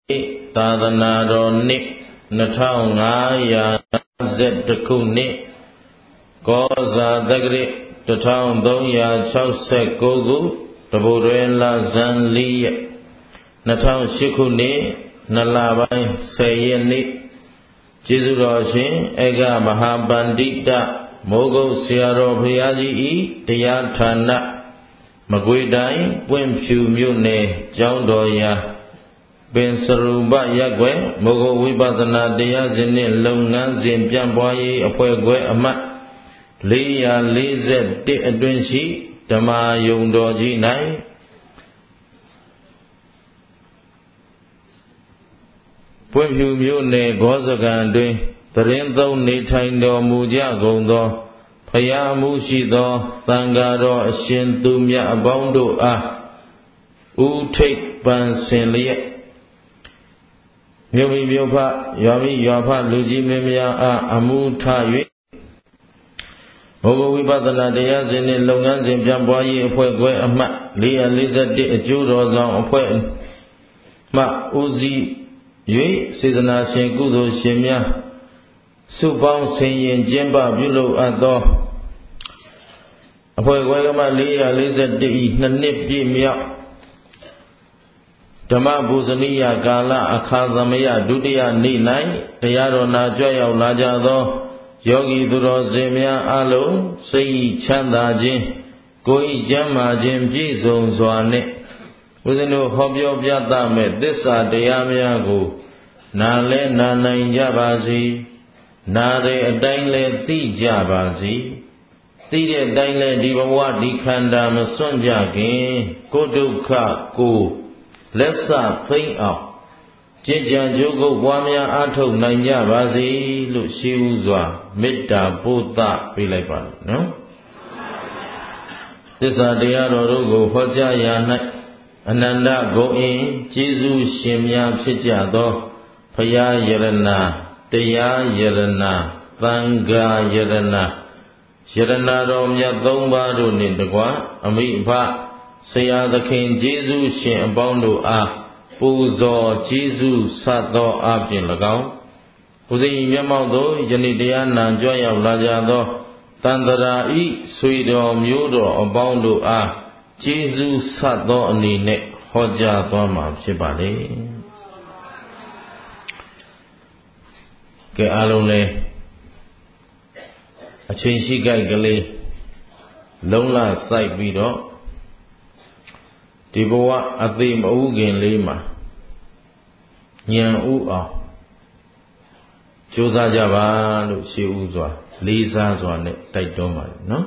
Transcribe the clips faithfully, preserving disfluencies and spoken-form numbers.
သာသနာတော်နှစ်နှစ်ထောင်ငါးရာ၅၁ခုနှစ်ကောဇာတက္ကရာတစ်ထောင်သုံးရာခြောက်ဆယ်ကိုခုတပုရဲလဇန်လေးရက်နှစ်ထောင်ရှစ်ခုနှစ်နှစ်လပိုင်းဆယ်ရက်နေ့ကျေးဇူးတော်ရှင်ဧကမဟာပန္တိတမိုးကုတ်ဆရာတော်ဘုရားကြီးဤတရားဌာနမကွေတိုင်းပွင့်ဖြူမြို့နယ်ကျောင်းတော်ရာပင်စရူပရက်ွယ်မိုးကုတ်ဝိပဿနာတရားစဉ်နှင့်လုပ်ငန်းစဉ်ပြန့်ပွားရေးအဖွဲ့ခွဲအမှတ်လေးရာလေးဆယ်တစ်အတွင်းရှိဓမ္မာယုံတော်ကြီး၌ပွင့်ဖြူမြို့နယ်ဂောဇကံတွင်သရင်သုံးနေထိုင်တော်မူကြကုန်သောဖယားမှုရှိသောသံဃာတော်အရှင်သူမြတ်အပေါင်းတို့အားဥထိပ်ပန်ဆင်လျက်မြို့မိမြို့ဖရွာမိရွာဖလူကြီးမင်းများအားအမှုထ၍မိုးကုတ်ဝိပဿနာတရားစဉ်နှင့်လုပ်ငန်းစဉ်ပြန့်ပွားရေးအဖွဲ့ခွဲအမှတ်လေးရာလေးဆယ်တစ်အကျိုးတော်ဆောင်အဖွဲ့မှဦးစီး၍စေတနာရှင်ကုသိုလ်ရှင်များစုပေါင်းဆင်ရင်ကျင်းပပြုလုပ်အပ်သောအဖွဲ့ခွဲအမှတ်လေးရာလေးဆယ်တစ်ဤနှစ်နှစ်ပြည့်မြောက်ဓမ္မပူဇနီယကာလအခါသမယဒုတိယနေ့၌တရားတော်နာကြွရောက်လာကြသောယောဂီသူတော်စင်များအလုံးစိတ်ချမ်းသာခြင်းကိုယ်ဤကျမ်းမာခြင်းပြည့်စုံစွာနှင့်ဦးဇင်းတို့ဟောပြောပြသမဲ့သစ္စာတရားများကိုနာလဲနာနိုင်ကြပါစေနာတဲ့အတိုင်းလဲသိကြပါစေသိတဲ့အတိုင်းလဲဒီဘဝဒီခန္ဓာမစွန့်ကြခင်ကိုယ်ဒုက္ခကိုလက်စဖိမ့်အောင်ကြည်ကြံကြိုးကုပ်ပွားများအားထုတ်နိုင်ကြပါစေလို့ရှိဥစွာမေတ္တာပို့သပေးလိုက်ပါနော်သစ္စာတရားတော်တို့ကိုဟောကြားရာ၌အနန္တဂုဏ်အင်ကျေးဇူးရှင်များဖြစ်ကြသောဘုရားယရဏတရားယရဏသံဃာယရဏယရဏတော်မြတ်သုံးပါးတို့နှင့်တကွအမိအဖဆရာသခင်ကျေးဇူးရှင်အပေါင်းတို့အားပူဇော်ကျေးဇူးဆတ်သောအပြင်၎င်းဦးဇင်းမျက်မှောက်သို့ယနေ့တရားနာကြွရောက်လာကြသောတန်တရာဤဆွေတော်မျိုးတော်အပေါင်းတို့အားကျေးဇူးဆတ်သောအနေနဲ့ဟောကြားသွားမှာဖြစ်ပါလေကဲအားလုံးလည်းအချိန်ရှိကြိုက်ကလေးလုံးလစိုက်ပြီးတော့ဒီဘဝအသေးမဥခင်လေးမှာဉာဏ်ဥအောင်ကြိုးစားကြပါလို့ရှေးဥစွာလေးစားစွာနဲ့တိုက်တွန်းပါတယ်နော်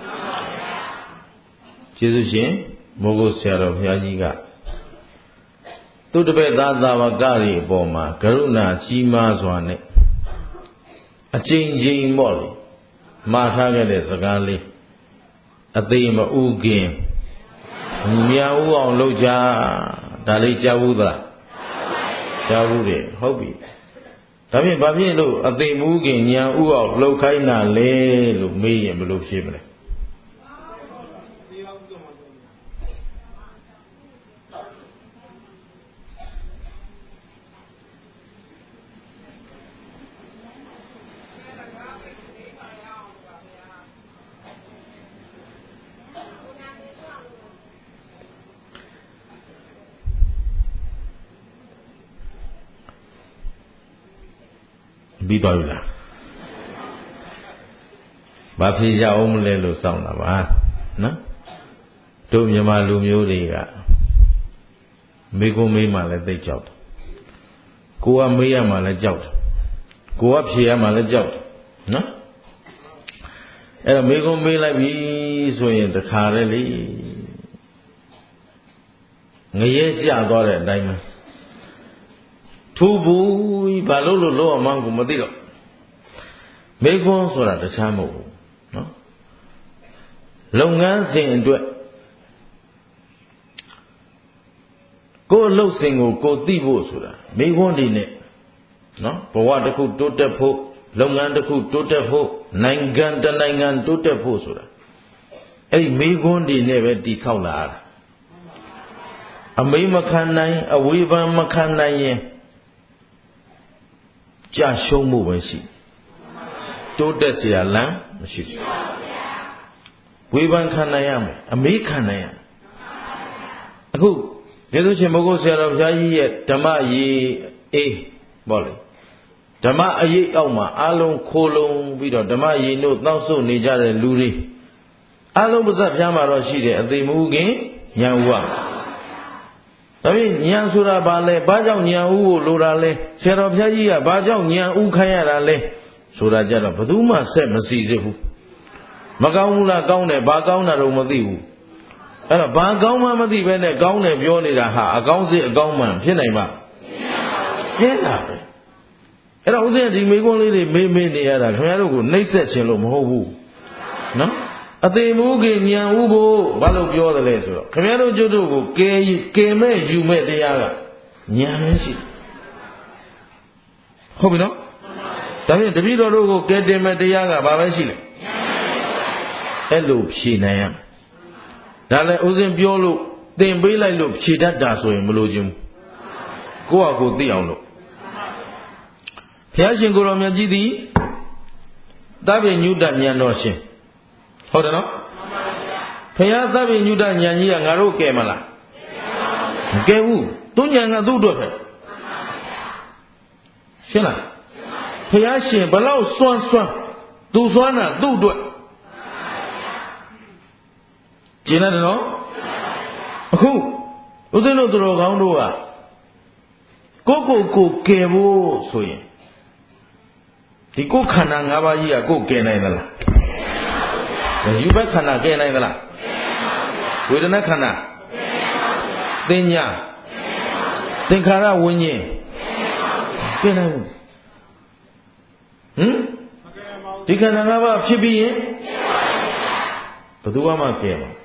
ကျေးဇူးရှင်မိုးကုတ်ဆရာတော်ဘုရားကြီးကသူတပည့်သားသာဝကတွေအပေါ်မှာကရုဏာကြီးမားစွာနဲ့အကျဉ်းချင်းပေါ့လေမှားထားခဲ့တဲ့စကားလေးအသေးမဥခင်မြတ်ဥအောင်လုပ်ကြဒါလေးကြားဘူးသလားကြားဘူးတယ်ဟုတ်ပြီဒါဖြင့်ဘာဖြစ်လို့အသေးမဥခင်ညာဥအောင်လှုပ်ခိုင်းတာလဲလို့မေးရင်ဘယ်လိုဖြစ်မလဲပြီးပါပြီလားဘာဖြစ်ကြအောင်မလဲလို့စောင့်တာပါနော်တို့မြန်မာလူမျိုးတွေကမေကုံမေးမှလည်းသိကြောက်တယ်ကိုကမေးရမှလည်းကြောက်တယ်ကိုကဖြေရမှလည်းကြောက်တယ်နော်အဲ့တော့မေကုံမေးလိုက်ပြီဆိုရင်တခါတည်းလေငရဲကြသွားတဲ့အတိုင်းပဲထူဘူးဘာလို့လို့လောအမှန်းကိုမသိတော့မေခွန်းဆိုတာတခြားမဟုတ်ဘူးနော်လုပ်ငန်းစဉ်အတွက်ကိုယ်လှုပ်စဉ်ကိုကိုသိဖို့ဆိုတာမေခွန်းဒီနဲ့နော်ဘဝတစ်ခုတိုးတက်ဖို့လုပ်ငန်းတစ်ခုတိုးတက်ဖို့နိုင်ငံတနိုင်ငံတိုးတက်ဖို့ဆိုတာအဲ့ဒီမေခွန်းဒီနဲ့ပဲတည်ဆောက်လာတာအမိမခံနိုင်အဝေဖန်မခံနိုင်ရင်ကြာရှုံးမှုပဲရှိတိုးတက်เสียလမ်းမရှိဘူးဝေဖန်ခံနိုင်ရမယ်အမေးခံနိုင်ရမယ်အခုယေရှုရှင်ဘုရားဆရာတော်ဘုရားကြီးရဲ့ဓမ္မရေးအေးပေါ့လေဓမ္မအရေးအောက်မှာအလုံးခိုးလုံးပြီးတော့ဓမ္မရေးတို့တောက်ဆုတ်နေကြတဲ့လူတွေအလုံးပါဇက်ဖျားမှာတော့ရှိတယ်အသိမူခင်ဉာဏ်ဥပါဒါဖြင့်ဉာဏ်ဆိုတာဘာလဲဘာကြောင့်ဉာဏ်ဥကိုလိုတာလဲဆရာတော်ဘုရားကြီးကဘာကြောင့်ဉာဏ်ဥခိုင်းရတာလဲဆိုတာကြတော့ဘယ်သူမှဆက်မစီစစ်ဘူးမကောင်းဘူးလားကောင်းတယ်ဘာကောင်းတာတော့မသိဘူးအဲ့တော့ဘာကောင်းမှမသိပဲနဲ့ကောင်းတယ်ပြောနေတာဟာအကောင်းစစ်အကောင်းမှန်ဖြစ်နိုင်မှာဖြစ်တာပဲအဲ့တော့ဦးဇင်းဒီမိကွန်းလေးတွေမေးမေးနေရတာခင်ဗျားတို့ကိုနှိပ်စက်ခြင်းလို့မဟုတ်ဘူးနော်အသေးမူခင်ဉာဏ်ဥဖို့ဘာလို့ပြောတယ်လဲဆိုတော့ခင်ဗျားတို့ကျွတ်တို့ကိုကဲကဲမဲ့ယူမဲ့တရားကဉာဏ်ပဲရှိဟုတ်ပြီနော်ဒါဖြင့်တပည့်တော်တို့ကိုကဲတင်မဲ့တရားကဘာပဲရှိလဲအဲ့လိုဖြေနိုင်ရဒါလည်းဦးဇင်းပြောလို့သင်ပေးလိုက်လို့ဖြေတတ်တာဆိုရင်မလို့ခြင်းကိုယ့်ဟာကိုယ်သိအောင်လို့ဘုရားရှင်ကိုယ်တော်မြတ်ကြီးသည်သဗ္ဗညုတဉာဏ်တော်ရှင်ဟုတ်တယ်နော်ဘုရားသဗ္ဗညုတဉာဏ်ကြီးကငါတို့ကဲမလားမကဲဘူးသူဉာဏ်ကသူ့အတွက်ပဲရှင်းလားဘုရားရှင်ဘလောက်စွမ်းစွမ်းသူစွမ်းတာသူ့အတွက်ကျင်းတယ်နော်အခုဦးဇင်းတို့သူတော်ကောင်းတို့ကကိုကိုကိုကယ်ဖို့ဆိုရင်ဒီကိုခန္ဓာ၅ပါးကြီးကကိုကယ်နိုင်သလားယူဘက်ခန္ဓာကယ်နိုင်သလားဝေဒနာခန္ဓာသင်ညာသင်္ခါရဝิญဉ်ကယ်နိုင်ဘူးဟင်ဒီခန္ဓာ၅ပါးဖြစ်ပြီးရင်ဘယ်သူမှကယ်မှာ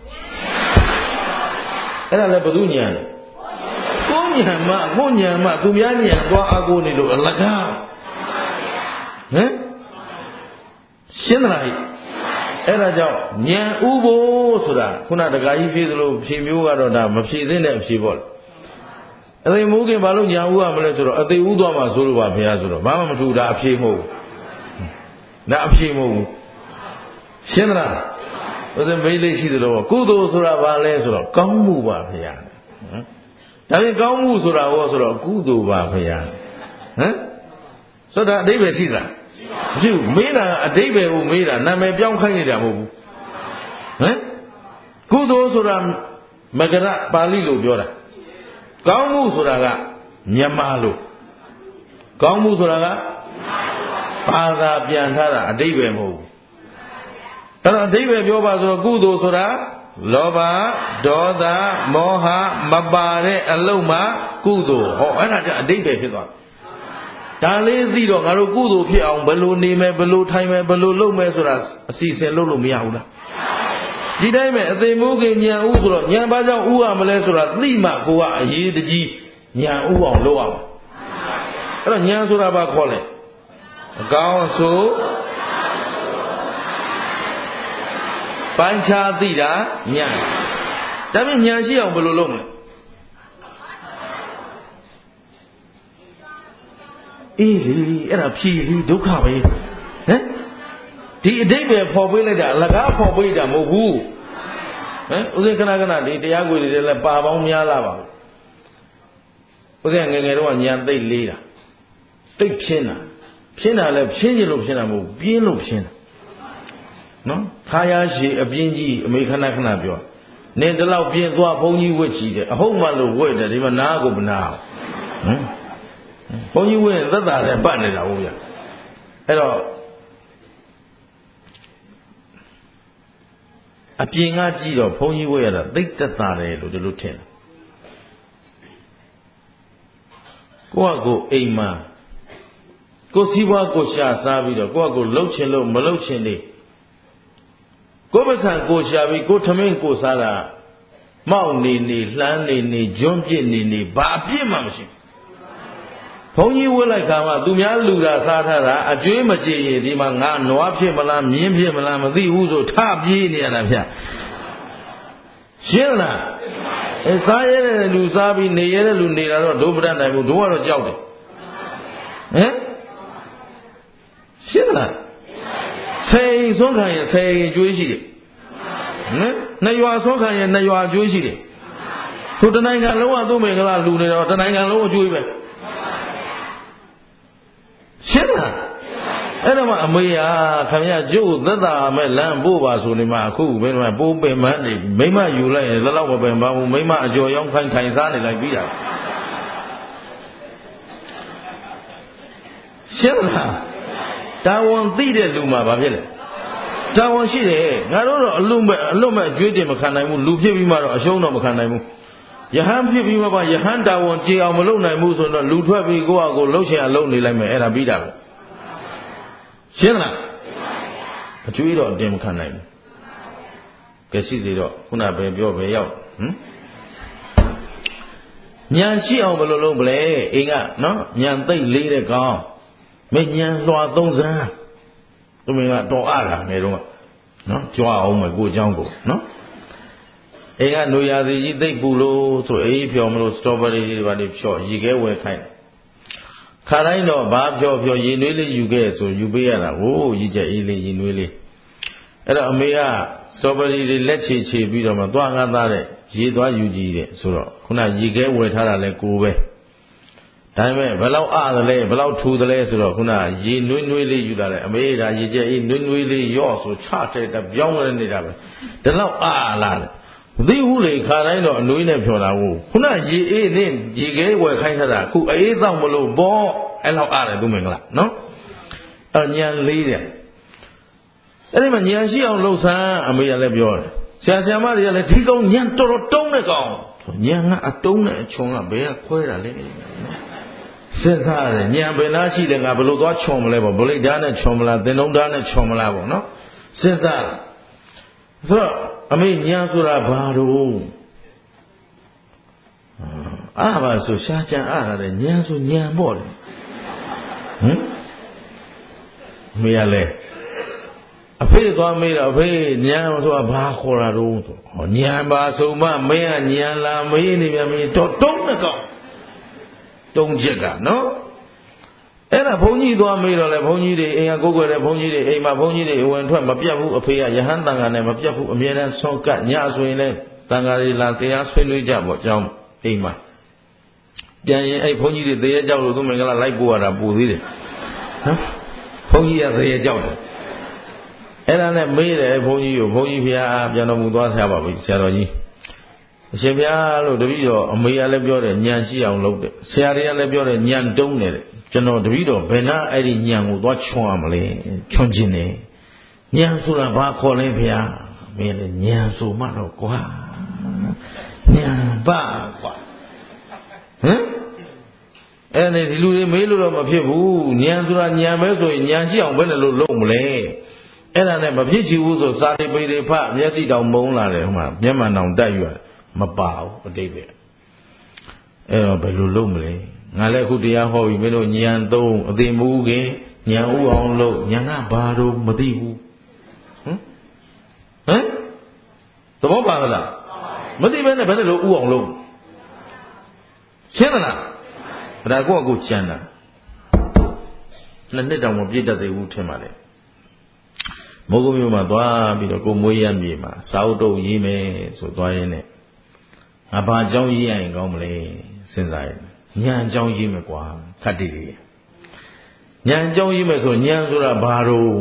အဲ့ဒါလည်းဘယ်သူညာလဲကိုညာမကိုညာမသူများညာသွားအကိုနေလို့အလကားဟမ်ရှင်းသလားအဲ့ဒါကြောင့်ဉာဏ်ဥဖို့ဆိုတာခုနတခါကြီးဖြေသလိုဖြေမျိုးကတော့ဒါမဖြေသင့်တဲ့အဖြေပေါ့လေအသိမိုးခင်ဘာလို့ဉာဏ်ဥရမလဲဆိုတော့အသိဥသွားမှာဆိုလို့ပါဘုရားဆိုတော့ဘာမှမထူတာအဖြေမဟုတ်ဘူးဒါအဖြေမဟုတ်ဘူးရှင်းသလားဦးဇင်းမေးလေးရှိသလိုကုသိုလ်ဆိုတာဘာလဲဆိုတော့ကောင်းမှုပါဘုရားဒါပြင်ကောင်းမှုဆိုတာဟောဆိုတော့ကုသိုလ်ပါဘုရားဟမ်ဆိုတော့အဓိပ္ပာယ်ရှိသလားမရှိဘူးမေးတာအဓိပ္ပာယ်ကိုမေးတာနာမည်ပြောင်းခိုင်းနေတာမဟုတ်ဘူးဟမ်ကုသိုလ်ဆိုတာမဂရပါဠိလိုပြောတာကောင်းမှုဆိုတာကမြန်မာလိုကောင်းမှုဆိုတာကဘာသာပြန်ထားတာအဓိပ္ပာယ်မဟုတ်ဘူးအဲ့တော့အဓိပ္ပာယ်ပြောပါဆိုတော့ကုသိုလ်ဆိုတာလောဘဒေါသမောဟမပါတဲ့အလုံးမှကုသိုလ်ဟောအဲ့ဒါကြအဓိပ္ပာယ်ဖြစ်သွားဒါလေးသိတော့ငါတို့ကုသိုလ်ဖြစ်အောင်ဘယ်လိုနေမယ်ဘယ်လိုထိုင်မယ်ဘယ်လိုလုပ်မယ်ဆိုတာအစီအစဉ်လုပ်လို့မရဘူးလားဒီတိုင်းပဲအသိမိုးခင်ဉာဏ်ဥဆိုတော့ဉာဏ်ဘာကြောင့်ဥရမလဲဆိုတာသိမှကိုကအရေးတကြီးဉာဏ်ဥအောင်လုပ်ရမှာအဲ့တော့ဉာဏ်ဆိုတာဘာခေါ်လဲအကောင်းဆိုပိုင်းခြားသိတာဉာဏ်ဒါပေမဲ့ဉာဏ်ရှိအောင်ဘယ်လိုလုပ်မလဲအေးလေအဲ့ဒါဖြည်လီဒုက္ခပဲဟမ်ဒီအတိတ်ပဲဖော်ပေးလိုက်တာအလကားဖော်ပေးတာမဟုတ်ဘူးဟမ်ဥစဉ်ခဏခဏဒီတရားကိုယ်တွေလည်းပါပေါင်းများလာပါဘူးဥစဉ်ငယ်ငယ်တော့ဉာဏ်သိလေးတာသိဖြင်းတာဖြင်းတာလည်းဖြင်းကျင်လို့ဖြင်းတာမဟုတ်ပြင်းလို့ဖြင်းတာနော်ခါရရှိအပြင်းကြီးအမေခဏခဏပြောနေတလောက်ပြင်းသွားဘုန်းကြီးဝတ်ချီတယ်အဟုတ်မှလို့ဝတ်တယ်ဒီမှာနားကိုမနာအောင်ဟမ်ဘုန်းကြီးဝတ်ရင်သက်သာတယ်ပတ်နေတာဟုတ်ရအဲ့တော့အပြင်ကကြည့်တော့ဘုန်းကြီးဝတ်ရတာသိသက်သာတယ်လို့ဒီလိုထင်တယ်ကိုယ့်အကိုအိမ်မှာကိုယ်စီးပွားကိုရှာစားပြီးတော့ကိုယ့်အကိုလှုပ်ချင်လို့မလှုပ်ချင်နေကိုယ်ပစံကိုရှာပြီးကိုယ်ထမင်းကိုစားတာမောက်နေနေလှမ်းနေနေကျွန်းပြစ်နေနေဘာအပြစ်မှမရှိဘုန်းကြီးဝတ်လိုက်ခါမှသူများလူတာစားထားတာအကျွေးမကြည်ရင်ဒီမှာငါနွားဖြစ်မလားမြင်းဖြစ်မလားမသိဘူးဆိုထပြေးနေရတာဗျရှင်းလားအဲစားရဲတဲ့လူစားပြီးနေရဲတဲ့လူနေတာတော့ဒုပဒနိုင်ဘူးတို့ကတော့ကြောက်တယ်ဟမ်ရှင်းလားဆယ်အိမ်ဆုံးခံရင်ဆယ်အိမ်ကျွေးရှိတယ်ဟမ်နှစ်ရွာဆုံးခံရင်နှစ်ရွာကျွေးရှိတယ်သူတနိုင်ငံလုံးကသူ့မင်္ဂလာလူနေတော့တနိုင်ငံလုံးအကျွေးပဲရှင်းလားအဲ့တော့မှအမေဟာခင်ဗျာကျုပ်သက်သာမဲ့လမ်းပို့ပါဆိုနေမှအခုဘယ်မှာပိုးပင်မန်းနေမိမယူလိုက်ရင်လည်းတော့မပင်ပါဘူးမိမအကျော်ရောင်းခိုင်းထိုင်စားနေလိုက်ပြီးတာရှင်းလားတာဝန်သိတဲ့လူမှာဘာဖြစ်လဲတာဝန်ရှိတယ်ငါတို့တော့အလွတ်မဲ့အလွတ်မဲ့အကျွေးတင်မခံနိုင်ဘူးလူဖြစ်ပြီးမှတော့အရှုံးတော့မခံနိုင်ဘူးယဟန်ဖြစ်ပြီးမှပါယဟန်တာဝန်ကြေအောင်မလုပ်နိုင်ဘူးဆိုတော့လူထွက်ပြီးကိုယ့်အကိုလှုပ်ရှင်အလုပ်နေလိုက်မယ်အဲ့ဒါပြီးတာပဲရှင်းလားအကျွေးတော့အတင်မခံနိုင်ဘူးကဲရှိစေတော့ခုနပဲပြောပဲရောက်ဟမ်ညာရှိအောင်ဘယ်လိုလုပ်မလဲအိမ်ကနော်ညာသိမ့်လေးတဲ့ကောင်မညာလွှာသုံးစမ်းသူမင်းကတော်အားလာနေတော့နော်ကြွားအောင်မယ်ကိုเจ้าကိုနော်အိမ်ကနွေရာသီကြီးသိပ်ပူလို့ဆိုအေးဖြော်မလို့စတော်ဘယ်ရီတွေပါနေဖြော်ရေခဲဝယ်ခိုင်းခါတိုင်းတော့ဘာဖြော်ဖြော်ရေနွေးလေးယူခဲ့ဆိုယူပေးရတာဟိုးကြီးကျအေးလေးရေနွေးလေးအဲ့တော့အမေကစတော်ဘယ်ရီတွေလက်ချေချေပြီးတော့မှသွားငါးသားတဲ့ရေသွားယူကြည့်တဲ့ဆိုတော့ခုနရေခဲဝယ်ထားတာလဲကိုပဲဒါပေမဲ့ဘယ်လောက်အားသလဲဘယ်လောက်ထူသလဲဆိုတော့ခုနရေနွေးနွေးလေးယူတာလေအမေဒါရေကျအေးနွေးနွေးလေးရော့ဆိုချတဲ့တပြောင်းလဲနေတာပဲဒါလောက်အားလာတယ်မသိဘူးလေခါတိုင်းတော့အနွေးနဲ့ဖြော်တာကိုခုနရေအေးနဲ့ရေခဲဝယ်ခိုင်းထားတာအခုအေးတော့မလို့ဘောအဲ့လောက်အားတယ်သူမင်္ဂလာနော်အဲ့ညံလေးတဲ့အဲ့ဒီမှာညံရှိအောင်လှုပ်ဆန်းအမေကလည်းပြောတယ်ဆရာဆရာမတွေကလည်းဒီကောင်ညံတော်တော်တုံးတဲ့ကောင်ညံကအတုံးနဲ့အချုံကဘယ်ကခွဲတာလဲစဉ်းစားရတယ်ညံဘယ်လားရှိတယ်ငါဘယ်လိုသွားခြုံမလဲပေါ့ဗလိတ်ဓာတ်နဲ့ခြုံမလားသင်္နှုံဓာတ်နဲ့ခြုံမလားပေါ့နော်စဉ်းစားဆိုတော့အမေညံဆိုတာဘာလို့အာပါဆိုရှားကြံအားရတယ်ညံဆိုညံပေါ့လေဟမ်မေရလဲအဖေသွားမေးတော့အဖေညံဆိုတာဘာခေါ်တာတော့ဆိုဟောညံပါဆိုမှမင်းကညံလာမေးနေပြန်ပြီတော့တုံးနဲ့ကောင်တုံးချက်ကနော်အဲ့ဒါဘုန်းကြီးသွားမေးတော့လေဘုန်းကြီးတွေအိမ်ကကိုယ်ွယ်တဲ့ဘုန်းကြီးတွေအိမ်မှာဘုန်းကြီးတွေဝင်ထွက်မပြတ်ဘူးအဖေကယဟန်တန်ခါနဲ့မပြတ်ဘူးအမြဲတမ်းဆောက်ကညဆိုရင်လည်းတန်ခါတွေလာတရားဆွေးနွေးကြပေါ့ကျောင်းအိမ်မှာပြန်ရင်အဲ့ဘုန်းကြီးတွေတရေကြောက်လို့သူမင်္ဂလာလိုက်ပို့ရတာပို့သေးတယ်နော်ဘုန်းကြီးကတရေကြောက်တယ်အဲ့ဒါနဲ့မေးတယ်ဘုန်းကြီးကိုဘုန်းကြီးဖျားပြန်တော်မူသွားဆရာပါပြီဆရာတော်ကြီးအရှင်ဘုရားလို့တပည့်တော်အမေကလည်းပြောတယ်ညံရှိအောင်လုပ်တယ်ဆရာတွေကလည်းပြောတယ်ညံတုံးတယ်ကျွန်တော်တပည့်တော်ဘယ်နာအဲ့ဒီညံကိုသွားချွန်ရမလဲချွန်ခြင်းတယ်ညံဆိုတာဘာခေါ်လဲဘုရားမင်းလည်းညံဆိုမှတော့ကွာညံပါကွာဟမ်အဲ့ဒီဒီလူတွေမေးလို့တော့မဖြစ်ဘူးညံဆိုတာညံပဲဆိုရင်ညံရှိအောင်ဘယ်နဲ့လို့လုပ်မလဲအဲ့ဒါနဲ့မဖြစ်ချီဘူးဆိုစာရိပိတွေဖတ်မျက်စိတောင်မုန်းလာတယ်ဟိုမှာမျက်မှန်တောင်တက်ယူရတယ်မပါဘူးအတိတ်ပဲအဲ့တော့ဘယ်လိုလုပ်မလဲငါလည်းအခုတရားဟောပြီမင်းတို့ညံသုံးအသိမူခင်ညံဥအောင်လုပ်ညံကဘာလို့မသိဘူးဟမ်ဟမ်သဘောပါလားမသိဘဲနဲ့ဘယ်နဲ့လို့ဥအောင်လုပ်ရှင်းသလားဒါကိုယ့်အကိုကြံတာနှစ်နှစ်တောင်မပြည့်တတ်သေးဘူးထင်ပါလေမိုးကုတ်မြို့မှာသွားပြီးတော့ကိုမွေးရမြေမှာစာအုပ်တုပ်ရေးမယ်ဆိုသွားရင်းနဲ့ငါဘာအကြောင်းရေးရရင်ကောင်းမလဲစဉ်းစားရင်ညံအကြောင်းရေးမယ်ကွာခတ်တည်တည်ညံအကြောင်းရေးမယ်ဆိုညံဆိုတာဘာတော့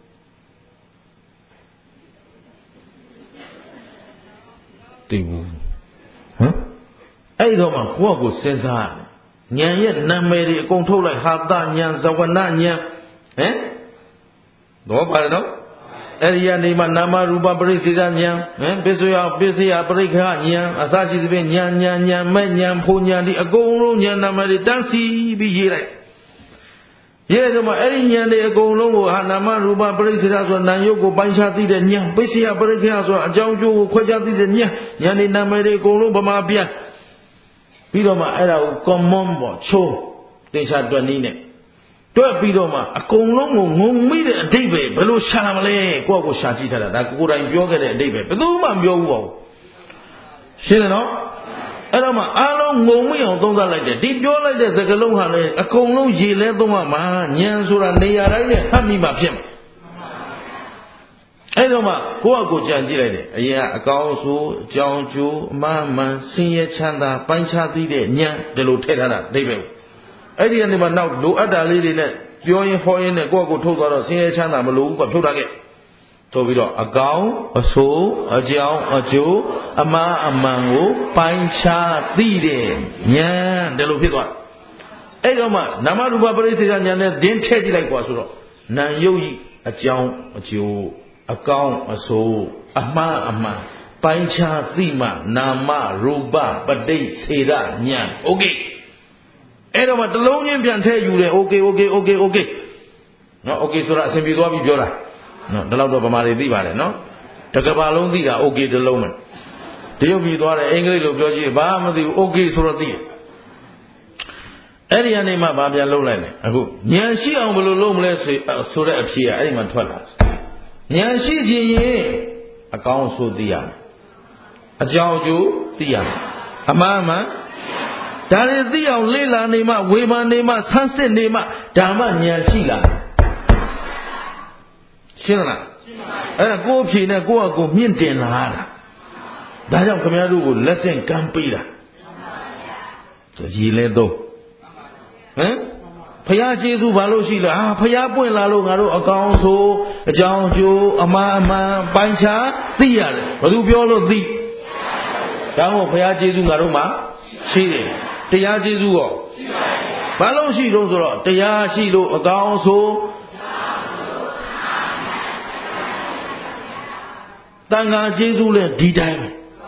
သိဘူးဟမ်အဲ့တော့မှကိုယ့်ကိုစဉ်းစားညံရဲ့နာမည်တွေအကုန်ထုတ်လိုက်ဟာတညံဇဝနညံဟမ်တော့ပါတော့အဲ့ဒီကနေမှနာမရူပပရိစ္ဆေဒဉာဏ်ဟမ်ပစ္စယပစ္စယပရိက္ခဉာဏ်အစရှိသဖြင့်ဉာဏ်ဉာဏ်ဉာဏ်မဲ့ဉာဏ်ဖို့ဉာဏ်ဒီအကုန်လုံးဉာဏ်နာမတွေတန်းစီပြီးရေးလိုက်ရေးတော့မှအဲ့ဒီဉာဏ်တွေအကုန်လုံးကိုဟာနာမရူပပရိစ္ဆေဒဆိုနာယုတ်ကိုပိုင်းခြားသိတဲ့ဉာဏ်ပစ္စယပရိက္ခဆိုအကြောင်းကျိုးကိုခွဲခြားသိတဲ့ဉာဏ်ဉာဏ်ဒီနာမတွေအကုန်လုံးဗမာပြန်ပြီးတော့မှအဲ့ဒါကို common ပေါ့ချိုးတေချာတွက်နည်းနဲ့တွက်ပြီးတော့မှအကုန်လုံးကိုငုံမိတဲ့အတိတ်ပဲဘယ်လိုရှာမလဲကိုယ့်ကိုရှာကြည့်ထားတာဒါကိုယ်တိုင်ပြောခဲ့တဲ့အတိတ်ပဲဘယ်သူမှမပြောဘူးပေါ့ရှင်းတယ်နော်အဲ့တော့မှအားလုံးငုံမိအောင်သုံးသပ်လိုက်တယ်ဒီပြောလိုက်တဲ့စကားလုံးဟာလေအကုန်လုံးရေလဲသုံးရမှာဉာဏ်ဆိုတာနေရာတိုင်းနဲ့ဖတ်မိမှဖြစ်မှာအဲ့တော့မှကိုယ့်အကိုကြံကြည့်လိုက်တယ်အရင်ကအကောင်းဆိုးအကြောင်းကျိုးအမှန်မှန်ဆင်းရဲချမ်းသာပိုင်းခြားသိတဲ့ဉာဏ်ဒီလိုထည့်ထားတာအိဗယ်အဲ့ဒီကနေမှနောက်လိုအပ်တာလေးတွေနဲ့ပြောရင်ဟောရင်နဲ့ကိုယ့်အကိုထုတ်သွားတော့ဆင်းရဲချမ်းသာမလိုဘူးကထုတ်ထားခဲ့ဆိုပြီးတော့အကောင်းအဆိုးအကြောင်းအကျိုးအမှားအမှန်ကိုပိုင်းခြားသိတဲ့ဉာဏ်ဒီလိုဖြစ်သွားအဲ့တော့မှနာမရူပပရိစ္ဆေဒဉာဏ်နဲ့ဒင်းထည့်ကြည့်လိုက်ကွာဆိုတော့နာယုတ်ဤအကြောင်းအကျိုးအကောင်းအဆိုးအမှားအမှန်ပိုင်းခြားသိမှနာမရူပပဋိစ္ဆေဒဉာဏ်โอเคအဲ့တော့မှတလုံးချင်းပြန်ထည့်ယူတယ်โอเคโอเคโอเคโอเคနော်โอเคဆိုတာအဆင်ပြေသွားပြီပြောတာနော်ဒီလောက်တော့ဗမာတွေသိပါတယ်နော်တကဘာလုံးသိတာโอเคတလုံးမယ်တရုတ်ပြည်သွားတယ်အင်္ဂလိပ်လိုပြောကြည့်ဘာမှမသိဘူးโอเคဆိုတော့သိတယ်အဲ့ဒီကနေမှဗာပြန်လုံးလိုက်တယ်အခုဉာဏ်ရှိအောင်ဘယ်လိုလုံးမလဲဆိုတဲ့အဖြေကအဲ့ဒီမှာထွက်လာဉာဏ်ရှိခြင်းရင်အကောင်းဆိုသိရမယ်အကြောင်းအကျိုးသိရမယ်အမှားမှန်ဒါတွေသိအောင်လေ့လာနေမှဝေဖန်နေမှဆန်းစစ်နေမှဒါမှဉာဏ်ရှိလာရှင်းလားအဲ့ဒါကိုယ့်အဖြေနဲ့ကိုယ့်အကိုမြင့်တင်လာတာဒါကြောင့်ခင်ဗျားတို့ကိုလက်ဆင့်ကမ်းပေးတာရေလဲတော့ဟမ်ဖရာကျေးဇူးဘာလို့ရှိလဲအာဖရာပွင့်လာလို့ငါတို့အကောင်းဆိုအကြောင်းကျိုးအမှားအမှန်ပိုင်းခြားသိရတယ်ဘယ်သူပြောလို့သိဒါမို့ဖရာကျေးဇူးငါတို့မှာရှိတယ်တရားကျေးဇူးရောရှိပါတယ်ဘာလို့ရှိတော့ဆိုတော့တရားရှိလို့အကောင်းဆိုတန်ခါကျေးဇူးလဲဒီတိုင်း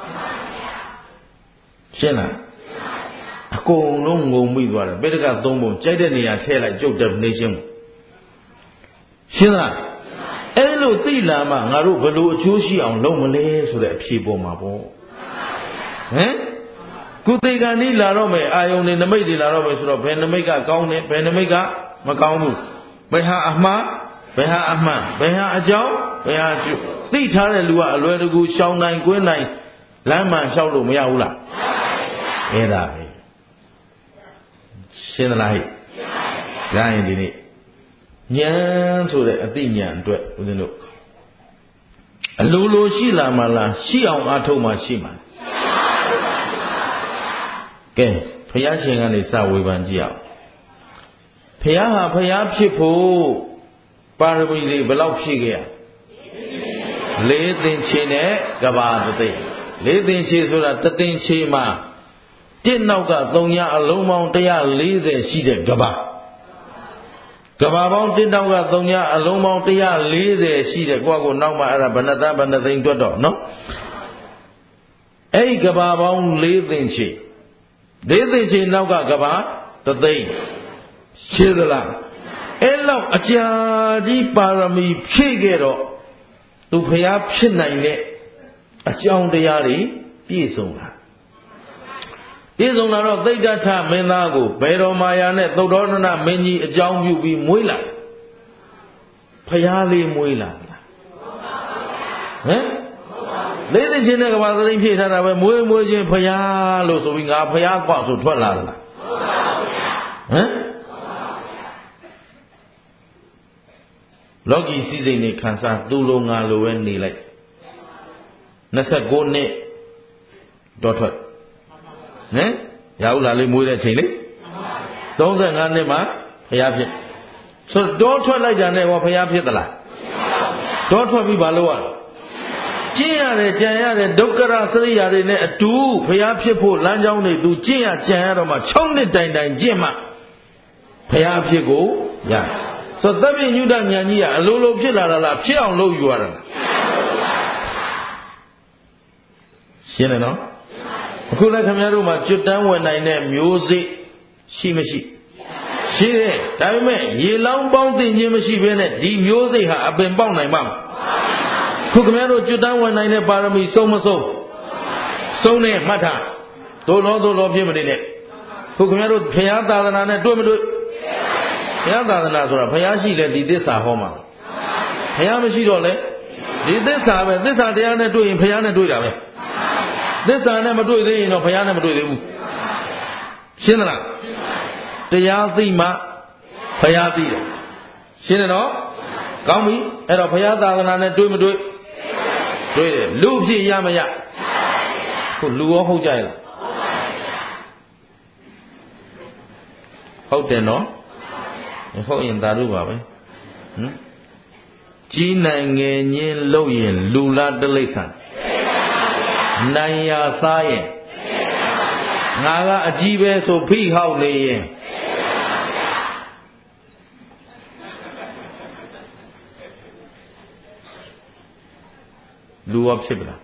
ရှင်းလားအကုန်လုံးငုံမိသွားတယ်ပိဋကသုံးပုံကြိုက်တဲ့နေရာထည့်လိုက်ကျုပ် definition ရှင်းလားအဲ့လိုသိလာမှငါတို့ဘယ်လိုအကျိုးရှိအောင်လုပ်မလဲဆိုတဲ့အဖြေပေါ်မှာပေါ့ဟမ်ကုသိကံဤလာတော့မယ်အာယုန်တွေနမိတ်တွေလာတော့မယ်ဆိုတော့ဘယ်နမိတ်ကကောင်းတယ်ဘယ်နမိတ်ကမကောင်းဘူးဘယ်ဟာအမှားဘယ်ဟာအမှန်ဘယ်ဟာအကြောင်းဘယ်ဟာအကျိုးသိထားတဲ့လူကအလွယ်တကူရှောင်းနိုင်ကွင်းနိုင်လမ်းမှန်လျှောက်လို့မရဘူးလားအဲ့ဒါပဲရှင်းသလားဟဲ့ရှင်းပါပြီ။ဒါရင်ဒီနေ့ဉာဏ်ဆိုတဲ့အသိဉာဏ်အတွက်ဦးဇင်းတို့အလိုလိုရှိလာမှလားရှိအောင်အားထုတ်မှရှိမှာကဲဘုရားရှင်ကနေစဝေဖန်ကြည့်အောင်ဘုရားဟာဘုရားဖြစ်ဖို့ပါရမီတွေဘယ်လောက်ဖြည့်ခဲ့ရလေးသင်္ချေနဲ့ကဘာတသိလေးသင်္ချေဆိုတာတသိန်းချေမှာတစ်နောက်ကသုံးရအလုံးပေါင်းone hundred fortyရှိတဲ့ကဘာကဘာပေါင်းတစ်နောက်ကသုံးရအလုံးပေါင်းone hundred fortyရှိတဲ့ကိုယ့်ကိုနောက်မှအဲ့ဒါဘဏ္ဍသန်းဘဏ္ဍသိန်းတွက်တော့နော်အဲ့ဒီကဘာပေါင်းလေးသိန်းချေလေးသိန်းချေနောက်ကကဘာတသိန်းရှင်းသလားအဲ့လောက်အကြာကြီးပါရမီဖြည့်ခဲ့တော့သူဖျားဖြစ်နိုင်တဲ့အကြောင်းတရားတွေပြည့်စုံလာပြည့်စုံလာတော့သိတ္တထမင်းသားကိုဘယ်တော်မာယာနဲ့သုတ္တောဒနမင်းကြီးအကြောင်းပြုပြီးမွေးလာဖျားလေးမွေးလာဟမ်လေးသိချင်းနဲ့ကဘာသိဖြည့်ထားတာပဲမွေးမွေးချင်းဖျားလို့ဆိုပြီးငါဖျားကွာဆိုထွက်လာလားဟမ်လောကီစည်းစိမ်နေခံစားသူ့လိုငါလိုပဲနေလိုက်twenty-nineနှစ်တော့ထွက်ဟမ်ရဟုတ်လားလေးမွေးတဲ့အချိန်လေthirty-fiveနှစ်မှာဖျားဖြစ်ဆိုတော့ထွက်လိုက်ကြတဲ့ဟောဖျားဖြစ်သလားတော့ထွက်ပြီးဘာလို့ရကျင့်ရတယ်ကြံရတယ်ဒုက္ခရစရိယာတွေနဲ့အတူဖျားဖြစ်ဖို့လမ်းကြောင်းတွေသူကျင့်ရကြံရတော့မှsixနှစ်တိုင်တိုင်ကျင့်မှဖျားဖြစ်ကိုရတယ်ဆိုတော့သဗ္ဗညုတဉာဏ်ကြီးကအလိုလိုဖြစ်လာတာလားဖြစ်အောင်လုပ်ယူရတာလားရှင်းတယ်နော်အခုလည်းခင်ဗျားတို့မှာကျွတ်တန်းဝင်နိုင်တဲ့မျိုးစိရှိမရှိရှိတယ်ဒါပေမဲ့ရေလောင်းပေါင်းသိခြင်းမရှိဘဲနဲ့ဒီမျိုးစိဟာအပင်ပေါက်နိုင်မှာမဟုတ်ခုခင်ဗျားတို့ကျွတ်တန်းဝင်နိုင်တဲ့ပါရမီစုံမစုံစုံနေမှတ်ထားသို့လို့သို့လို့ဖြစ်မနေနဲ့ခုခင်ဗျားတို့ဘုရားသာသနာနဲ့တွေ့မတွေ့ဘုရားသာသနာဆိုတာဘုရားရှိလဲဒီသစ္စာဟောမှာဘုရားမရှိတော့လဲဒီသစ္စာပဲသစ္စာတရားနဲ့တွေ့ရင်ဘုရားနဲ့တွေ့တာပဲသစ္စာနဲ့မတွေ့သေးရင်တော့ဘုရားနဲ့မတွေ့သေးဘူးရှင်းသလားတရားသိမှဘုရားသိတယ်ရှင်းတယ်နော်ကောင်းပြီအဲ့တော့ဘုရားသာသနာနဲ့တွေ့မတွေ့တွေ့တယ်လူဖြစ်ရမရဟုတ်လူရောဟုတ်ကြရဲ့ဟုတ်တယ်နော်ဟုတ်ရင်သာလို့ပါပဲဟမ်ကြီးနိုင်ငယ်ချင်းလို့ရင်လူလားတိရစ္ဆာန်နိုင်ရစားရင်ငါကအကြီးပဲဆိုဖိဟောက်နေရင်လူရောဖြစ်ပလား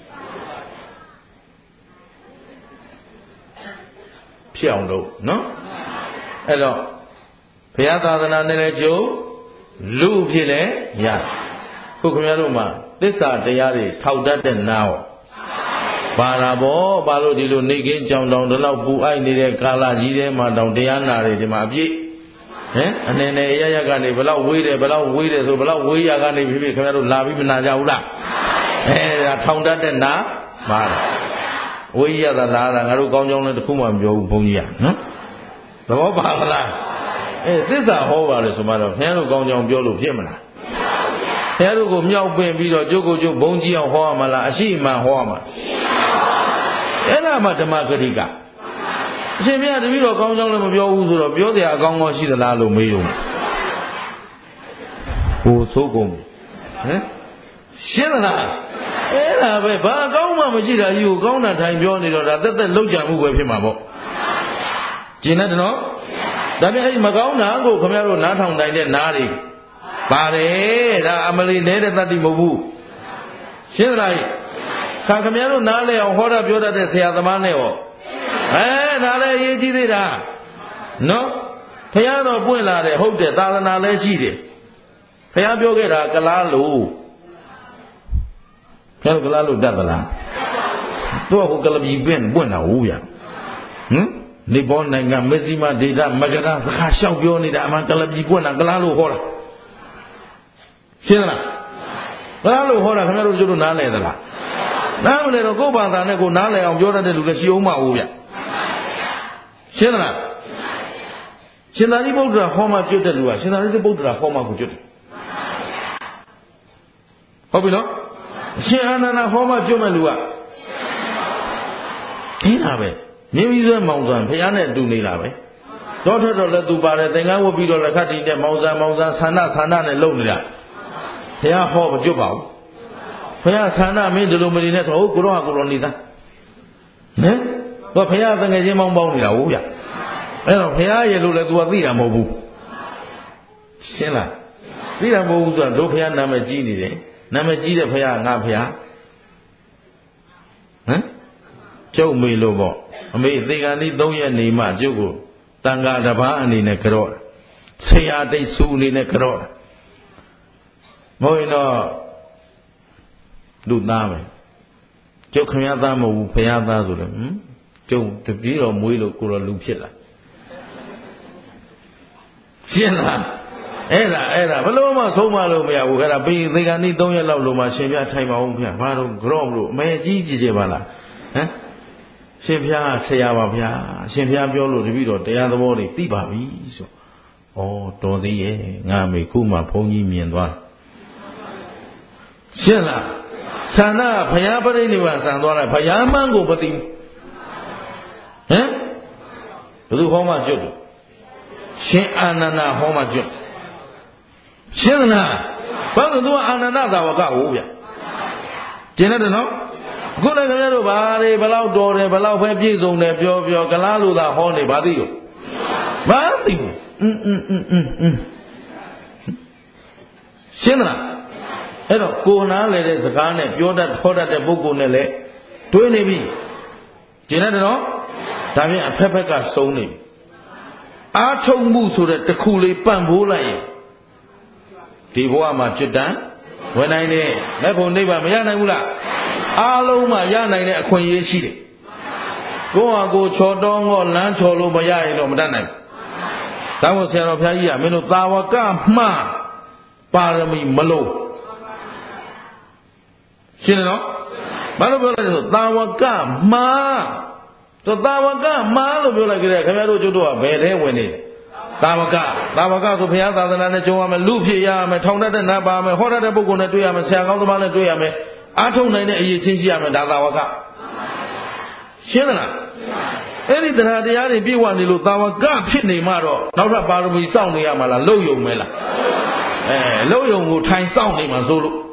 ဖြစ်အောင်လုပ်နော်အဲ့တော့ဘုရားသာသနာနဲ့လည်းကျိုးလူဖြစ်လဲရခုခင်ဗျားတို့မှာသစ္စာတရားတွေထောက်တတ်တဲ့နာဟောပါတာဘောဘာလို့ဒီလိုနေကင်းကြောင်တောင်ဒီလောက်ပူအိုက်နေတဲ့ကာလကြီးထဲမှာတောင်တရားနာတွေဒီမှာအပြည့်ဟမ်အနေနဲ့ရရကနေဘလောက်ဝေးတယ်ဘလောက်ဝေးတယ်ဆိုဘလောက်ဝေးရကနေဖြစ်ဖြစ်ခင်ဗျားတို့လာပြီးမနာကြဘူးလားအဲဒါထောင်တတ်တဲ့နာပါတာဝေးရတာလားငါတို့ကောင်းကြောင်းလည်းတစ်ခုမှမပြောဘူးဘုန်းကြီးကနော်သဘောပါလားအဲသစ္စာဟောပါလေဆိုမှတော့ခင်ဗျားတို့ကောင်းကြောင်းပြောလို့ဖြစ်မလားခင်ဗျားတို့ကိုမြောက်ပင်ပြီးတော့ကျုပ်ကိုကျုပ်ဘုန်းကြီးအောင်ဟောရမလားအရှိမှဟောရမှာအဲ့ဒါမှဓမ္မဂရိကအရှင်မြတ်တပည့်တော်ကောင်းကြောင်းလည်းမပြောဘူးဆိုတော့ပြောတဲ့အကောင်းကောင်းရှိသလားလို့မေးတော့ဟိုသိုးကုန်ဟမ်ရှင်းသလားအဲ့ဒါပဲဘာအကောင်းမှမရှိတာကြီးကိုကောင်းတာထိုင်ပြောနေတော့ဒါသက်သက်လောက်ကြမှုပဲဖြစ်မှာပေါ့ကျင်တယ်နော်ဒါပြန်အဲ့မကောင်းတာကိုခင်ဗျားတို့နားထောင်တိုင်းတဲ့နားတွေပါတယ်ဒါအမလီနေတဲ့တတ္တိမဟုတ်ဘူးရှင်းသလားခါခင်ဗျားတို့နားလဲအောင်ဟောတာပြောတတ်တဲ့ဆရာသမားနဲ့ဟောအဲဒါလည်းအရေးကြီးသေးတာနော်ဘုရားတော်ပွင့်လာတယ်ဟုတ်တယ်သာသနာလည်းရှိတယ်ဘုရားပြောခဲ့တာကလားလို့ဘုရားကလားလို့တတ်သလားတော့ဟိုကလပြီပွင့်ပွင့်တာဟုတ်ဗျာဟမ်နေပေါ်နိုင်ငံမဇ္ဈိမဒေတာမဂရစကားလျှောက်ပြောနေတာအမှန်ကလပြီပွင့်တာကလားလို့ဟောတာရှင်းလားကလားလို့ဟောတာခင်ဗျားတို့ကျတို့နားလဲသလားနားမလဲတော့ကိုယ့်ဘာသာနဲ့ကိုနားလဲအောင်ပြောတတ်တဲ့လူလည်းရှိအောင်မဟုတ်ဗျရှင်းလားရှင်သာရိပုတ္တရာဟောမှကျွတ်တဲ့လူကရှင်သာရိပုတ္တရာဟောမှကိုကျွတ်တယ်ဟုတ်ပြီနော်ရှင်အာနန္ဒာဟောမှကျွတ်မဲ့လူကအဲ့ဒါပဲမြင်းပြီးဆွဲမောင်ဆန်ဘုရားနဲ့တူနေတာပဲတော့ထတော့လည်းသူပါတယ်သင်္ကန်းဝတ်ပြီးတော့လက်ခတ်တီးနဲ့မောင်ဆန်မောင်ဆန်ဆန္ဒဆန္ဒနဲ့လုံနေတာဘုရားဟောမကျွတ်ပါဘူးဘုရားဆန္ဒမင်းဒီလိုမနေနဲ့ဆိုဟုတ်ကိုတော့ကိုတော့နေစားဟမ်တော့ဘုရားတငယ်ချင်းမောင်းပေါင်းနေတာဟုတ်ဗျအဲ့တော့ဘုရားရဲ့လို့လည်း तू ကသိတာမဟုတ်ဘူးရှင်းလားသိတာမဟုတ်ဘူးဆိုတော့တို့ဘုရားနာမည်ကြီးနေတယ်နာမည်ကြီးတဲ့ဘုရားငါဘုရားဟမ်ကျုပ်မေလို့ပေါ့အမေသေကံဒီသုံးရက်နေမှကျုပ်ကိုတန်ခါတစ်ပါးအနေနဲ့ကြော့ဆရာတိတ်ဆူအနေနဲ့ကြော့မဟုတ်ရင်တော့လူသားပဲကျုပ်ခင်ဗျားသားမဟုတ်ဘူးဘုရားသားဆိုတယ်ဟမ်ကျုပ်တပည့်တော်မွေးလို့ကိုတော်လူဖြစ်လာရှင်းလားအဲ့ဒါအဲ့ဒါဘလို့မှဆုံးမလို့မရဘူးအဲ့ဒါပြီးသေကံဒီသုံးရက်လောက်လို့မှရှင်ပြထိုင်ပါဦးဗျာဘာလို့ကြော့မလို့အမေကြီးကြည့်ကြပါလားဟမ်ရှင်ဖျားဆရာပါဗျာရှင်ဖျားပြောလို့တပည့်တော်တရားသဘောတွေသိပါပြီဆိုဩတော်သေးရဲ့ငါမေခုမှဘုန်းကြီးမြင်သွားရှင်းလားဆန္ဒဘုရားပရိနိဗ္ဗာန်ဆံသွားတယ်ဘုရားမှန်းကိုမသိဘူးဟမ်ဘယ်သူဟောမှကျွတ်တယ်ရှင်အာနန္ဒာဟောမှကျွတ်ရှင်းလားဘာလို့သူကအာနန္ဒသာဝကဟုတ်ဗျကျင်တယ်နော်အခုလည်းခင်ဗျားတို့ဘာတွေဘလောက်တော်တယ်ဘလောက်ပဲပြည့်စုံတယ်ပြောပြောကလားလို့သာဟောနေပါသိလို့ဘာသိဘူးอืมอืมอืมอืมရှင်းလားအဲ့တော့ကိုနားလေတဲ့စကားနဲ့ပြောတတ်ဟောတတ်တဲ့ပုဂ္ဂိုလ်နဲ့လည်းတွေးနေပြီကျင်တယ်နော်ဒါဖြင့်အဖက်ဖက်ကစုံနေပြီအားထုတ်မှုဆိုတဲ့တစ်ခုလေးပန့်ပိုးလိုက်ရင်ဒီဘဝမှာကျွတ်တန်းဝင်နိုင်တယ်လက်ဖို့နိဗ္ဗာန်မရနိုင်ဘူးလားအားလုံးမှရနိုင်တဲ့အခွင့်အရေးရှိတယ်ကိုယ့်ဟာကိုယ်ချော်တောင်းတော့လမ်းချော်လို့မရရင်တော့မတတ်နိုင်ဘူးဒါမို့ဆရာတော်ဘုရားကြီးကမင်းတို့သာဝကမှပါရမီမလို့ရှင်းတယ်နော်ဘာလို့ပြောလဲဆိုသာဝကမာဆိုသာဝကမာလို့ပြောလိုက်ကြတယ်ခင်ဗျားတို့ကျုပ်တို့ကဘယ်ထဲဝင်နေသာဝကသာဝကဆိုဘုရားသာသနာနဲ့ကြုံရမယ်လူဖြစ်ရမယ်ထောင်တတ်တဲ့နတ်ပါမယ်ဟောတတ်တဲ့ပုဂ္ဂိုလ်နဲ့တွေ့ရမယ်ဆရာကောင်းသမားနဲ့တွေ့ရမယ်အားထုတ်နိုင်တဲ့အရေးချင်းရှိရမယ်ဒါသာဝကရှင်းသလားအဲ့ဒီတရားတရားတွေပြည့်ဝနေလို့သာဝကဖြစ်နေမှတော့နောက်ထပ်ပါရမီစောင့်နေရမှာလားလုံယုံမဲလားအဲလုံယုံကိုထိုင်စောင့်နေမှာဆိုလို့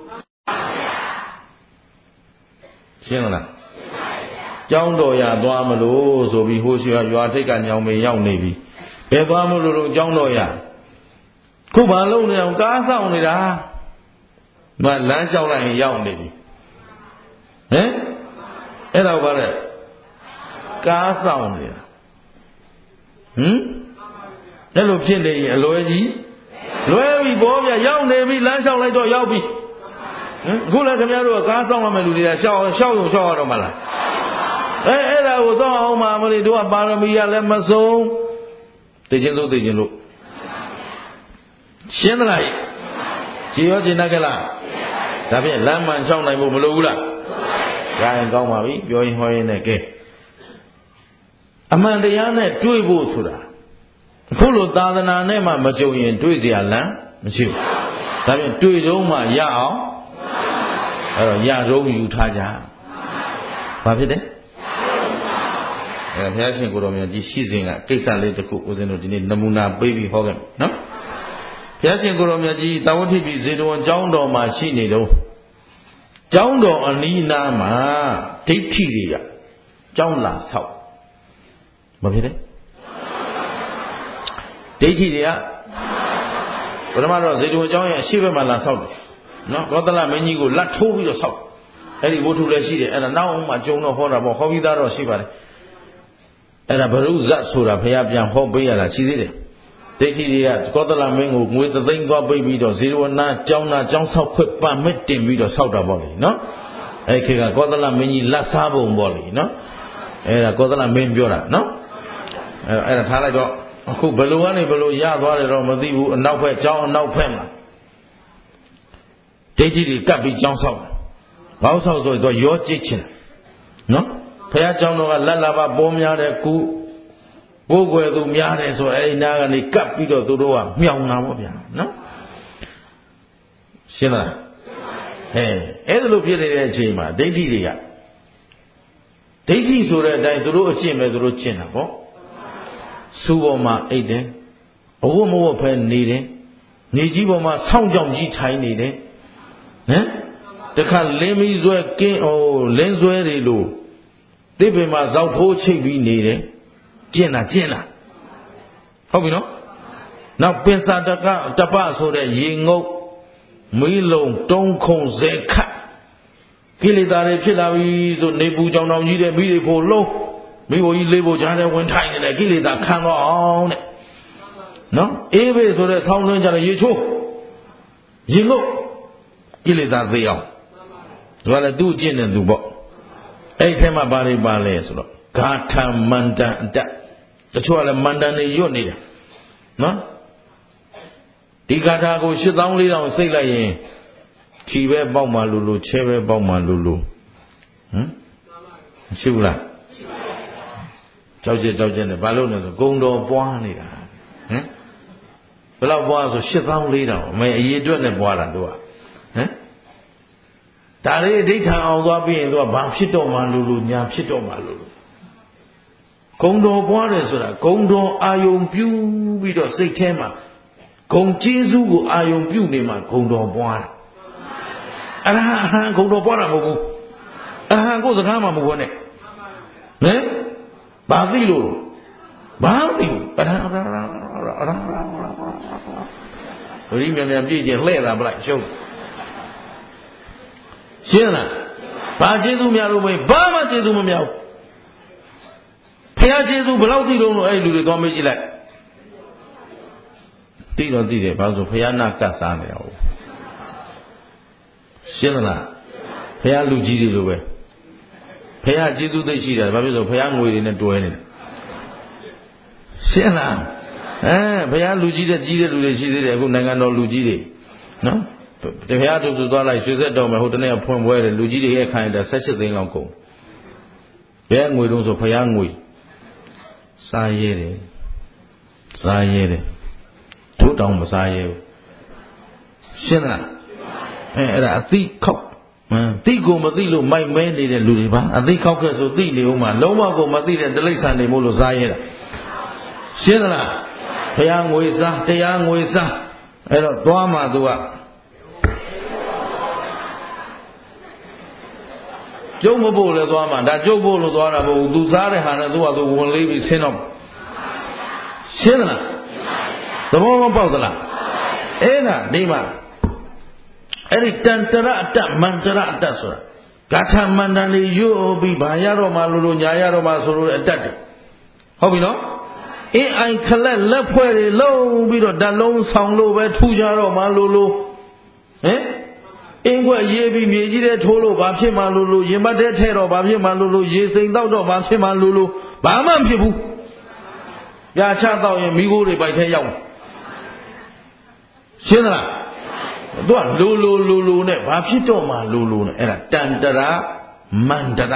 ရှင်းလားကျောင်းတော်ရသွားမလို့ဆိုပြီးဟိုရှိရွာထိတ်ကညောင်မေရောက်နေပြီဘယ်သွားမလို့လို့ကျောင်းတော်ရခုဘာလုံးနေအောင်ကားစောင့်နေတာမလမ်းလျှောက်လိုက်ရင်ရောက်နေပြီဟမ်အဲ့ဒါဘာလဲကားစောင့်နေတာဟမ်အဲ့လိုဖြစ်နေရင်အလွယ်ကြီးလွယ်ပြီဘောဗျရောက်နေပြီလမ်းလျှောက်လိုက်တော့ရောက်ပြီဟမ်အခုလည်းခင်ဗျားတို့ကကားစောင့်ရမယ့်လူတွေကရှောက်ရှောက်ရုံရှောက်ရတော့မလားအဲအဲ့ဒါကိုစောင့်အောင်မှမလို့တို့ကပါရမီရလည်းမစုံသိချင်းစိုးသိချင်းလို့ရှင်းသလားကြည်ရောကျင်တတ်ကြလားဒါဖြင့်လမ်းမှန်လျှောက်နိုင်ဖို့မလိုဘူးလားရရင်ကောင်းပါပြီပြောရင်ဟောရင်လည်းကဲအမှန်တရားနဲ့တွေ့ဖို့ဆိုတာအခုလိုသာသနာနဲ့မှမကြုံရင်တွေ့เสียလမ်းမရှိဘူးဒါဖြင့်တွေ့တော့မှရအောင်အဲ့တော့ရတော့ယူထားကြဘာဖြစ်တယ်အဲဘုရားရှင်ကိုတော်မြတ်ကြီးရှိစဉ်ကကိစ္စလေးတစ်ခုဦးဇင်းတို့ဒီနေ့နမူနာပေးပြီးဟောခဲ့မယ်နော်ဘုရားရှင်ကိုတော်မြတ်ကြီးတာဝတိပိဇေတဝန်ကျောင်းတော်မှာရှိနေတော့ကျောင်းတော်အနီးနားမှာဒိဋ္ဌိတွေကကျောင်းလာဆောက်မဖြစ်တယ်ဒိဋ္ဌိတွေကပထမတော့ဇေတဝန်ကျောင်းရဲ့အရှိဘက်မှာလာဆောက်တယ်နော်ကောသလမင်းကြီးကိုလက်ထိုးပြီးတော့ဆောက်အဲ့ဒီဝတ္ထုလည်းရှိတယ်အဲ့ဒါနောက်မှကျုံတော့ဟောတာပေါ့ဟောပြီးသားတော့ရှိပါတယ်အဲ့ဒါဘရုဇတ်ဆိုတာဘုရားပြန်ဟောပေးရတာရှိသေးတယ်ဒိဋ္ဌိတွေကကောသလမင်းကိုငွေသသိန်းသွားပိတ်ပြီးတော့ဇေတဝနာကျောင်းသားကျောင်းဆောက်ခွင့်ပါမစ်တင်ပြီးတော့ဆောက်တာပေါ့လေနော်အဲ့ခေတ်ကကောသလမင်းကြီးလက်စားပုံပေါ့လေနော်အဲ့ဒါကောသလမင်းပြောတာနော်အဲ့အဲ့ဒါထားလိုက်တော့အခုဘယ်လိုကနေဘယ်လိုရသွားတယ်တော့မသိဘူးအနောက်ဘက်ကျောင်းအနောက်ဘက်မှာဒိဋ္ဌိတွေကပ်ပြီးကျောင်းဆောက်ဘာလို့ဆောက်ဆိုတော့ရောကြည့်ချင်နော်ဘုရားကျောင်းတော်ကလက်လာပါပေါ်များတဲ့ကူကိုယ်ွယ်သူများတယ်ဆိုအဲ့ဒီနားကနေကပ်ပြီးတော့သူတို့ကမြောင်တာပေါ့ဗျာနော်ရှင်းလားဟဲ့အဲ့ဒါလိုဖြစ်နေတဲ့အချိန်မှာဒိဋ္ဌိတွေကဒိဋ္ဌိဆိုတဲ့အတိုင်းသူတို့အကျင့်ပဲသူတို့ကျင့်တာပေါ့စူပေါ်မှာအိတ်တယ်ဘဝမဝတ်ဖဲနေတယ်နေကြီးပေါ်မှာဆောင်းကြောင်ကြီးထိုင်နေတယ်ဟမ်တခါလင်းမီဆွဲကင်းဟိုလင်းဆွဲတွေလို့တိပင်မှာဇောက်ထိုးချိတ်ပြီးနေတယ်ကျင့်တာကျင့်တာဟုတ်ပြီနော်နောက်ပင်စာတကတပဆိုတဲ့ရေငုတ်မီးလုံးတုံးခုံဇဲခတ်ကိလေသာတွေဖြစ်လာပြီဆိုနေပူကြောင်တောင်ကြီးတဲ့မိတွေဖို့လုံးမိဘကြီးလေးဖို့ကြားတဲ့ဝင်ထိုင်နေတယ်ကိလေသာခံတော့အောင်တဲ့နော်အေးဘေးဆိုတဲ့ဆောင်းသွင်းကြတဲ့ရေချိုးရေငုတ်ကိလေသာသိအောင်ဒါကလည်းသူ့ကျင့်တဲ့သူပေါ့အဲ့ဒီထဲမှာဘာတွေပါလဲဆိုတော့ဂါထမန္တန်အတ္တတချို့ကလည်းမန္တန်တွေရွတ်နေတယ်နော်ဒီဂါထာကို၈သောင်း၄ထောင်စိတ်လိုက်ရင်ခြီပဲပေါက်မှလို့လို့ချဲပဲပေါက်မှလို့လို့ဟမ်မရှိဘူးလားကြောက်ကြကြောက်ကြနဲ့ဘာလို့လဲဆိုဂုံတော်ပွားနေတာဟမ်ဘယ်လောက်ပွားဆို၈သောင်း၄ထောင်အမေအရေးအတွက်နဲ့ပွားတာတို့ကဟမ်ဒါလေးအဋ္ဌံအောင်သွားပြီးရင်သူကဘာဖြစ်တော့မှလို့လို့ညာဖြစ်တော့မှလို့လို့ဂုံတော်ပွားတယ်ဆိုတာဂုံတော်အာယုံပြုပြီးတော့စိတ်ထဲမှာဂုံကျေးဇူးကိုအာယုံပြုနေမှဂုံတော်ပွားတာအရဟံအဟံဂုံတော်ပွားတာမဟုတ်ဘူးအဟံကိုစကားမှမဟုတ်နဲ့ဟမ်ဘာသိလို့ဘာသိဘူးအရဟံအရဟံအရဟံဘယ်မြန်မြန်ပြည့်ကျလှဲ့တာမလားရှုံးရှင်းလားဘာကျေးဇူးများလို့မင်းဘာမှကျေးဇူးမများဘူးဖခင်ကျေးဇူးဘယ်လောက်သိလို့လို့အဲ့ဒီလူတွေသွားမေးကြည့်လိုက်သိတော့သိတယ်ဘာလို့ဆိုဖခင်နာကတ်စားနေအောင်ရှင်းလားဖခင်လူကြီးတွေလိုပဲဖခင်ကျေးဇူးသိရှိတယ်ဘာဖြစ်လို့ဖခင်ငွေတွေနဲ့တွဲနေတယ်ရှင်းလားအဲဖခင်လူကြီးတဲ့ကြီးတဲ့လူတွေရှိသေးတယ်အခုနိုင်ငံတော်လူကြီးတွေနော်တရားသူသူသွားလိုက်ရွှေဆက်တော်မယ်ဟိုတနေ့ဖွင့်ပွဲတယ်လူကြီးတွေရဲ့ခိုင်းတာ၁၈သိန်းလောက်ကုန်ဘယ်ငွေတုံးဆိုဖယားငွေစားရဲတယ်စားရဲတယ်တို့တောင်မစားရဲဘူးရှင်းလားအဲအဲ့ဒါအသိခောက်ဟမ်သိကိုမသိလို့မိုက်မဲနေတဲ့လူတွေပါအသိခောက်ခဲ့ဆိုသိနေဦးမှာလုံးဝကိုမသိတဲ့တိရစ္ဆာန်တွေမို့လို့စားရဲတာရှင်းလားဖယားငွေစားတရားငွေစားအဲ့တော့သွားမှသူကကျုပ်မဖို့လဲသွားမှာဒါကျုပ်ဖို့လို့သွားတာမဟုတ်ဘူးသူစားတဲ့ဟာနဲ့သူကသူဝင်လေးပြီးဆင်းတော့ရှင်းသလားသဘောမပေါက်သလားအဲ့ဒါဒီမှာအဲ့ဒီတန်တရအတ္တမန္တရအတ္တဆိုတာဂါထာမန္တန်လေးရွတ်ပြီးဘာရတော့မှလို့လို့ညာရတော့မှဆိုလို့အတ္တတွေဟုတ်ပြီနော်အင်းအိုင်ခလက်လက်ဖွဲ့တွေလုံးပြီးတော့ဓာတ်လုံးဆောင်လို့ပဲထူကြတော့မှလို့လို့ဟင်အင်းကွက်ရေးပြီးမြေကြီးတဲ့ထိုးလို့ဘာဖြစ်မှလို့လို့ရင်ပတ်တဲ့ထဲတော့ဘာဖြစ်မှလို့လို့ရေစိမ်တော့တော့ဘာဖြစ်မှလို့လို့ဘာမှမဖြစ်ဘူးပြာချတော့ရင်မိခိုးတွေပိုက်ထဲရောက်ရှင်းသလားသူကလိုလိုလိုလိုနဲ့ဘာဖြစ်တော့မှလိုလိုနဲ့အဲ့ဒါတန်တရာမန္တရ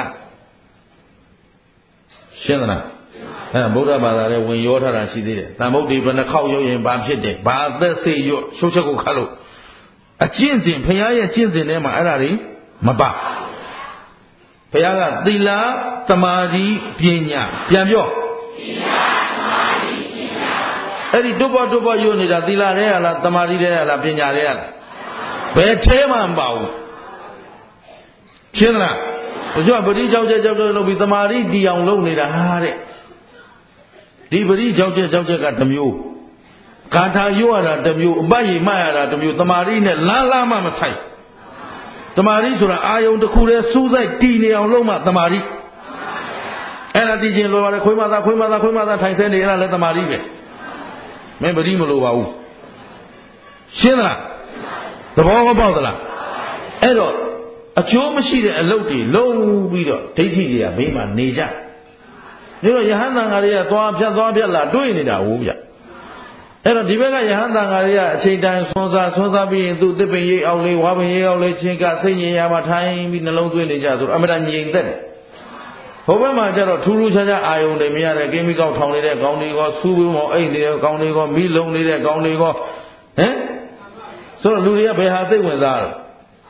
ရှင်းသလားအဲ့ဒါဗုဒ္ဓဘာသာရဲ့ဝင်ရောထားတာရှိသေးတယ်တန်ဗုဒ္ဓဘယ်နှခေါက်ရုပ်ရင်ဘာဖြစ်တယ်ဘာသက်စေရွတ်ရှုပ်ချက်ကိုခတ်လို့အကျင့်စဉ်ဘုရားရဲ့ကျင့်စဉ်ထဲမှာအဲ့ဒါတွေမပါဘုရားကသီလသမာဓိပညာပြန်ပြောသီလသမာဓိပညာအဲ့ဒီတုပ္ပတုပ္ပရွတ်နေတာသီလတဲ့ရလားသမာဓိတဲ့ရလားပညာတဲ့ရလားဘယ်ထဲမှမပါဘူးရှင်းလားဘုရားပရိကြောက်ချက်ကြောက်ချက်လုပ်ပြီးသမာဓိတီအောင်လုပ်နေတာဟာတဲ့ဒီပရိကြောက်ချက်ကြောက်ချက်ကတစ်မျိုးဂါထာရွတ်ရတာတစ်မျိုးအပတ်ရမှတ်ရတာတစ်မျိုးတမာရီနဲ့လားလားမှမဆိုင်တမာရီဆိုတာအာယုံတစ်ခုတည်းစူးစိုက်တည်နေအောင်လုပ်မှတမာရီအဲ့ဒါတည်ခြင်းလိုပါတယ်ခွေးမသားခွေးမသားခွေးမသားထိုင်ဆဲနေရတာလည်းတမာရီပဲမင်းပရိမလိုပါဘူးရှင်းသလားသဘောမပေါက်သလားအဲ့တော့အကျိုးမရှိတဲ့အလုပ်တွေလုံးပြီးတော့ဒိဋ္ဌိတွေကဘေးမှာနေကြဒီတော့ယဟန်တန်ဃာတွေကသွားဖြတ်သွားဖြတ်လာတွေ့နေတာဟုတ်ဗျအဲ့တော့ဒီဘက်ကယဟန်တန်ဃာတွေကအချိန်တိုင်းဆွမ်းစားဆွမ်းစားပြီးရင်သူသစ်ပင်ရိပ်အောင်လေးဝါပင်ရိပ်အောင်လေးချင်းကစိတ်ငြိမ်ရမှာထိုင်ပြီးနှလုံးသွင်းနေကြဆိုတော့အမှန်တန်ငြိမ်သက်တယ်ဟိုဘက်မှာကျတော့ထူးထူးခြားခြားအာယုန်တွေမရတဲ့ကိမိကောက်ထောင်နေတဲ့ကောင်းတွေကစူးပြီးမောအိတ်နေတဲ့ကောင်းတွေကမီးလုံးနေတဲ့ကောင်းတွေကဟမ်ဆိုတော့လူတွေကဘယ်ဟာစိတ်ဝင်စားတော့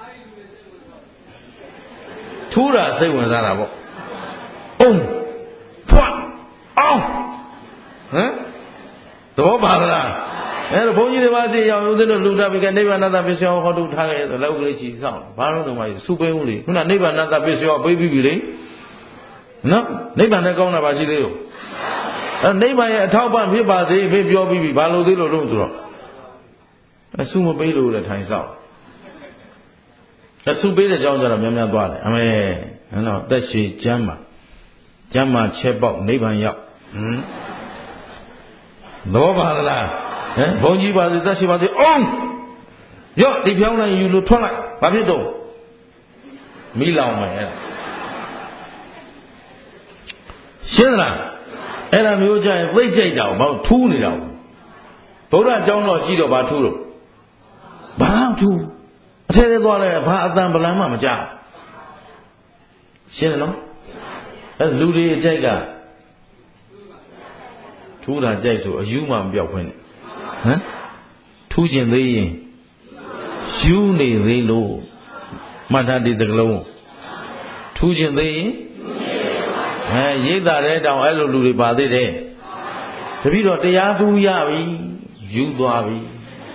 ထူးတာစိတ်ဝင်စားတာပေါ့အုံဖွာအောင်ဟမ်သဘောပါလားအဲ့တော့ဘုန်းကြီးတွေပါစီရောက်ဦးသိတို့လူတာပြီကနိဗ္ဗာန်တပစ္စယောဟောတုထားခဲ့ဆိုလောက်ကလေးချီဆောင်ဘာလို့တော့မှစုပေးဦးလေခုနနိဗ္ဗာန်တပစ္စယောပေးပြီးပြီလေနော်နိဗ္ဗာန်နဲ့ကောင်းတာပါရှိသေးလို့အဲ့နိဗ္ဗာန်ရဲ့အထောက်ပံ့ဖြစ်ပါစေဖေးပြောပြီးပြီဘာလို့သေးလို့လို့ဆိုတော့အစုမပေးလို့လည်းထိုင်ဆောင်အစုပေးတဲ့အကြောင်းကျတော့များများသွားတယ်အမေနော်တက်ရှိကျမ်းမှာကျမ်းမှာချက်ပေါက်နိဗ္ဗာန်ရောက်ဟမ်လောပါလားဟမ်ဘုန်းကြီးပါစေတက်ရှိပါစေအောင်ရော့ဒီဖြောင်းလိုက်ယူလို့ထွက်လိုက်ဘာဖြစ်တော့မိလောင်မယ်အဲ့ဒါရှင်းလားအဲ့ဒါမျိုးကြရင်သိကြိုက်တာဘာလို့ထူးနေတာဘုရားအကြောင်းတော်ရှိတော့ဘာထူးတော့ဘာထူးအထဲထဲသွားလဲဘာအတန်ပလန်မှမကြရှင်းတယ်နော်အဲ့လူတွေအကြိုက်ကထူးတာကြိုက်ဆိုအယူမှမပြောက်ခွင့်နဲ့ဟမ်ထူးကျင်သေးရင်ယူနေသေးလို့မှတ်ထားဒီစကလုံးထူးကျင်သေးရင်အဲရိတ်တာတဲ့တောင်အဲ့လိုလူတွေပါသေးတယ်တပည့်တော်တရားသူရပြီယူသွားပြီ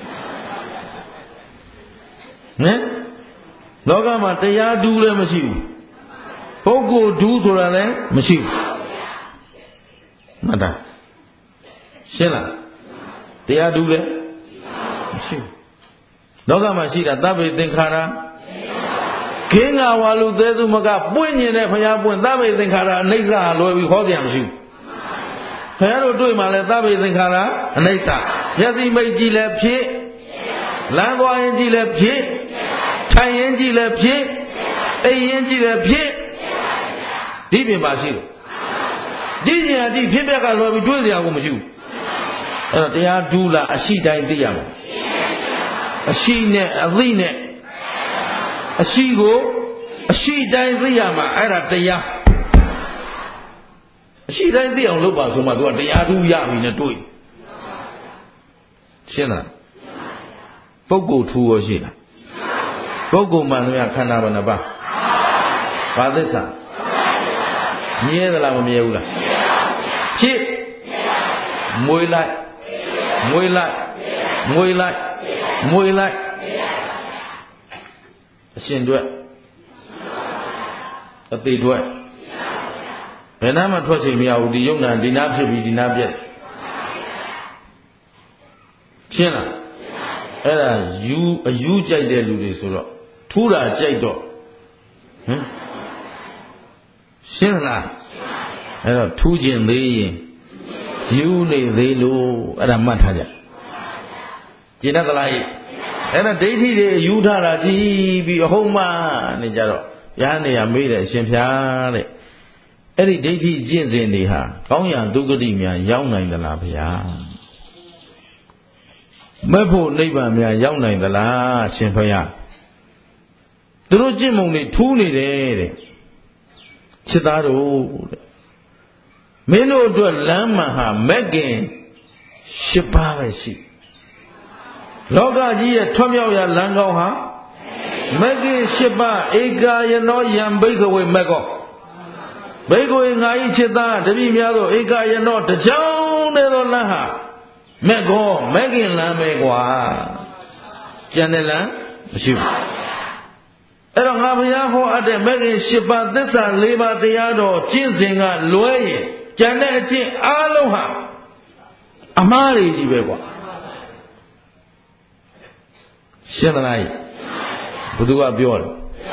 ဟမ်လောကမှာတရားတူးလည်းမရှိဘူးပုဂ္ဂိုလ်တူးဆိုတာလည်းမရှိဘူးမှတ်တာရှင်းလားတရားတူးလည်းမရှိဘူးလောကမှာရှိတာသဗ္ဗေသင်္ခါရခင်းငါဝါလူသေးသူမကပွင့်ညင်တဲ့ဘုရားပွင့်သဗ္ဗေသင်္ခါရအနိစ္စလွယ်ပြီးဟောစရာမရှိဘူးဘုရားတို့တွေ့မှလည်းသဗ္ဗေသင်္ခါရအနိစ္စမျက်စိမိတ်ကြည့်လည်းဖြစ်လမ်းသွားရင်ကြည့်လည်းဖြစ်ထိုင်ရင်ကြည့်လည်းဖြစ်အိမ်ရင်ကြည့်လည်းဖြစ်ဒီပြင်ပါရှိတယ်ဒီကျင်အကြည့်ဖြစ်ပြက်ကလွယ်ပြီးတွေးစရာကိုမရှိဘူးအဲ့တော့တရားဒူးလာအရှိတိုင်းသိရမှာအရှိနဲ့အသိနဲ့အရှိကိုအရှိတိုင်းသိရမှာအဲ့ဒါတရားအရှိတိုင်းသိအောင်လုပ်ပါဆိုမှ तू ကတရားထူးရပြီနဲ့တွေ့ရှင်းလားပုဂ္ဂိုလ်ထူးရောရှိလားပုဂ္ဂိုလ်မှန်လို့ခန္ဓာဘယ်နှပါးဘာသစ္စာမြဲသလားမမြဲဘူးလားဖြစ်မွေလိုက်မွေလိုက်မွေလိုက်မွေလိုက်အရှင်တွေ့အသေးတွေ့ဘယ်နှမှထွက်ချိန်မရဘူးဒီယုံနာဒီနာဖြစ်ပြီးဒီနာပြက်ရှင်းလားအဲ့ဒါယူအယူကြိုက်တဲ့လူတွေဆိုတော့ထူးတာကြိုက်တော့ဟမ်ရှင်းလားအဲ့တော့ထူးခြင်းသေးရင်ယူနေသေးလို့အဲ့ဒါမှတ်ထားကြကျင့်တတ်သလားအဲ့ဒါဒိဋ္ဌိတွေယူထားတာကြည့်ပြီးအဟုတ်မှနေကြတော့ရဟန်းနေရမေးတယ်အရှင်ဖျားတဲ့အဲ့ဒီဒိဋ္ဌိကျင့်စဉ်တွေဟာကောင်းရာဒုက္ခတိများရောက်နိုင်သလားဗျာမဲ့ဖို့နိဗ္ဗာန်များရောက်နိုင်သလားရှင်ဖျားသူတို့ကျင့်မုံတွေထူးနေတယ်တဲ့ချစ်သားတို့တဲ့မင်းတို့အတွက်လမ်းမှန်ဟာမက်ကင်၈ပါးပဲရှိလောကကြီးရဲ့ထွတ်မြောက်ရာလမ်းကောင်းဟာမက်ကင်၈ပါးဧကာယနောယံဘိက္ခဝေမက်ကောဘိက္ခဝေငါဤချစ်သားတပည့်များတို့ဧကာယနောတကြောင်တဲ့သောလမ်းဟာမက်ကောမက်ကင်လမ်းပဲကွာကျန်တဲ့လမ်းမရှိဘူးအဲ့တော့ငါဘုရားဟောအပ်တဲ့မက်ကင်၈ပါးသစ္စာ၄ပါးတရားတော်ကျင့်စဉ်ကလွဲရင်ကျန်တဲ့အကျင့်အားလုံးဟာအမှားတွေကြီးပဲကွာရှင်းမလားဘုသူကပြောတယ်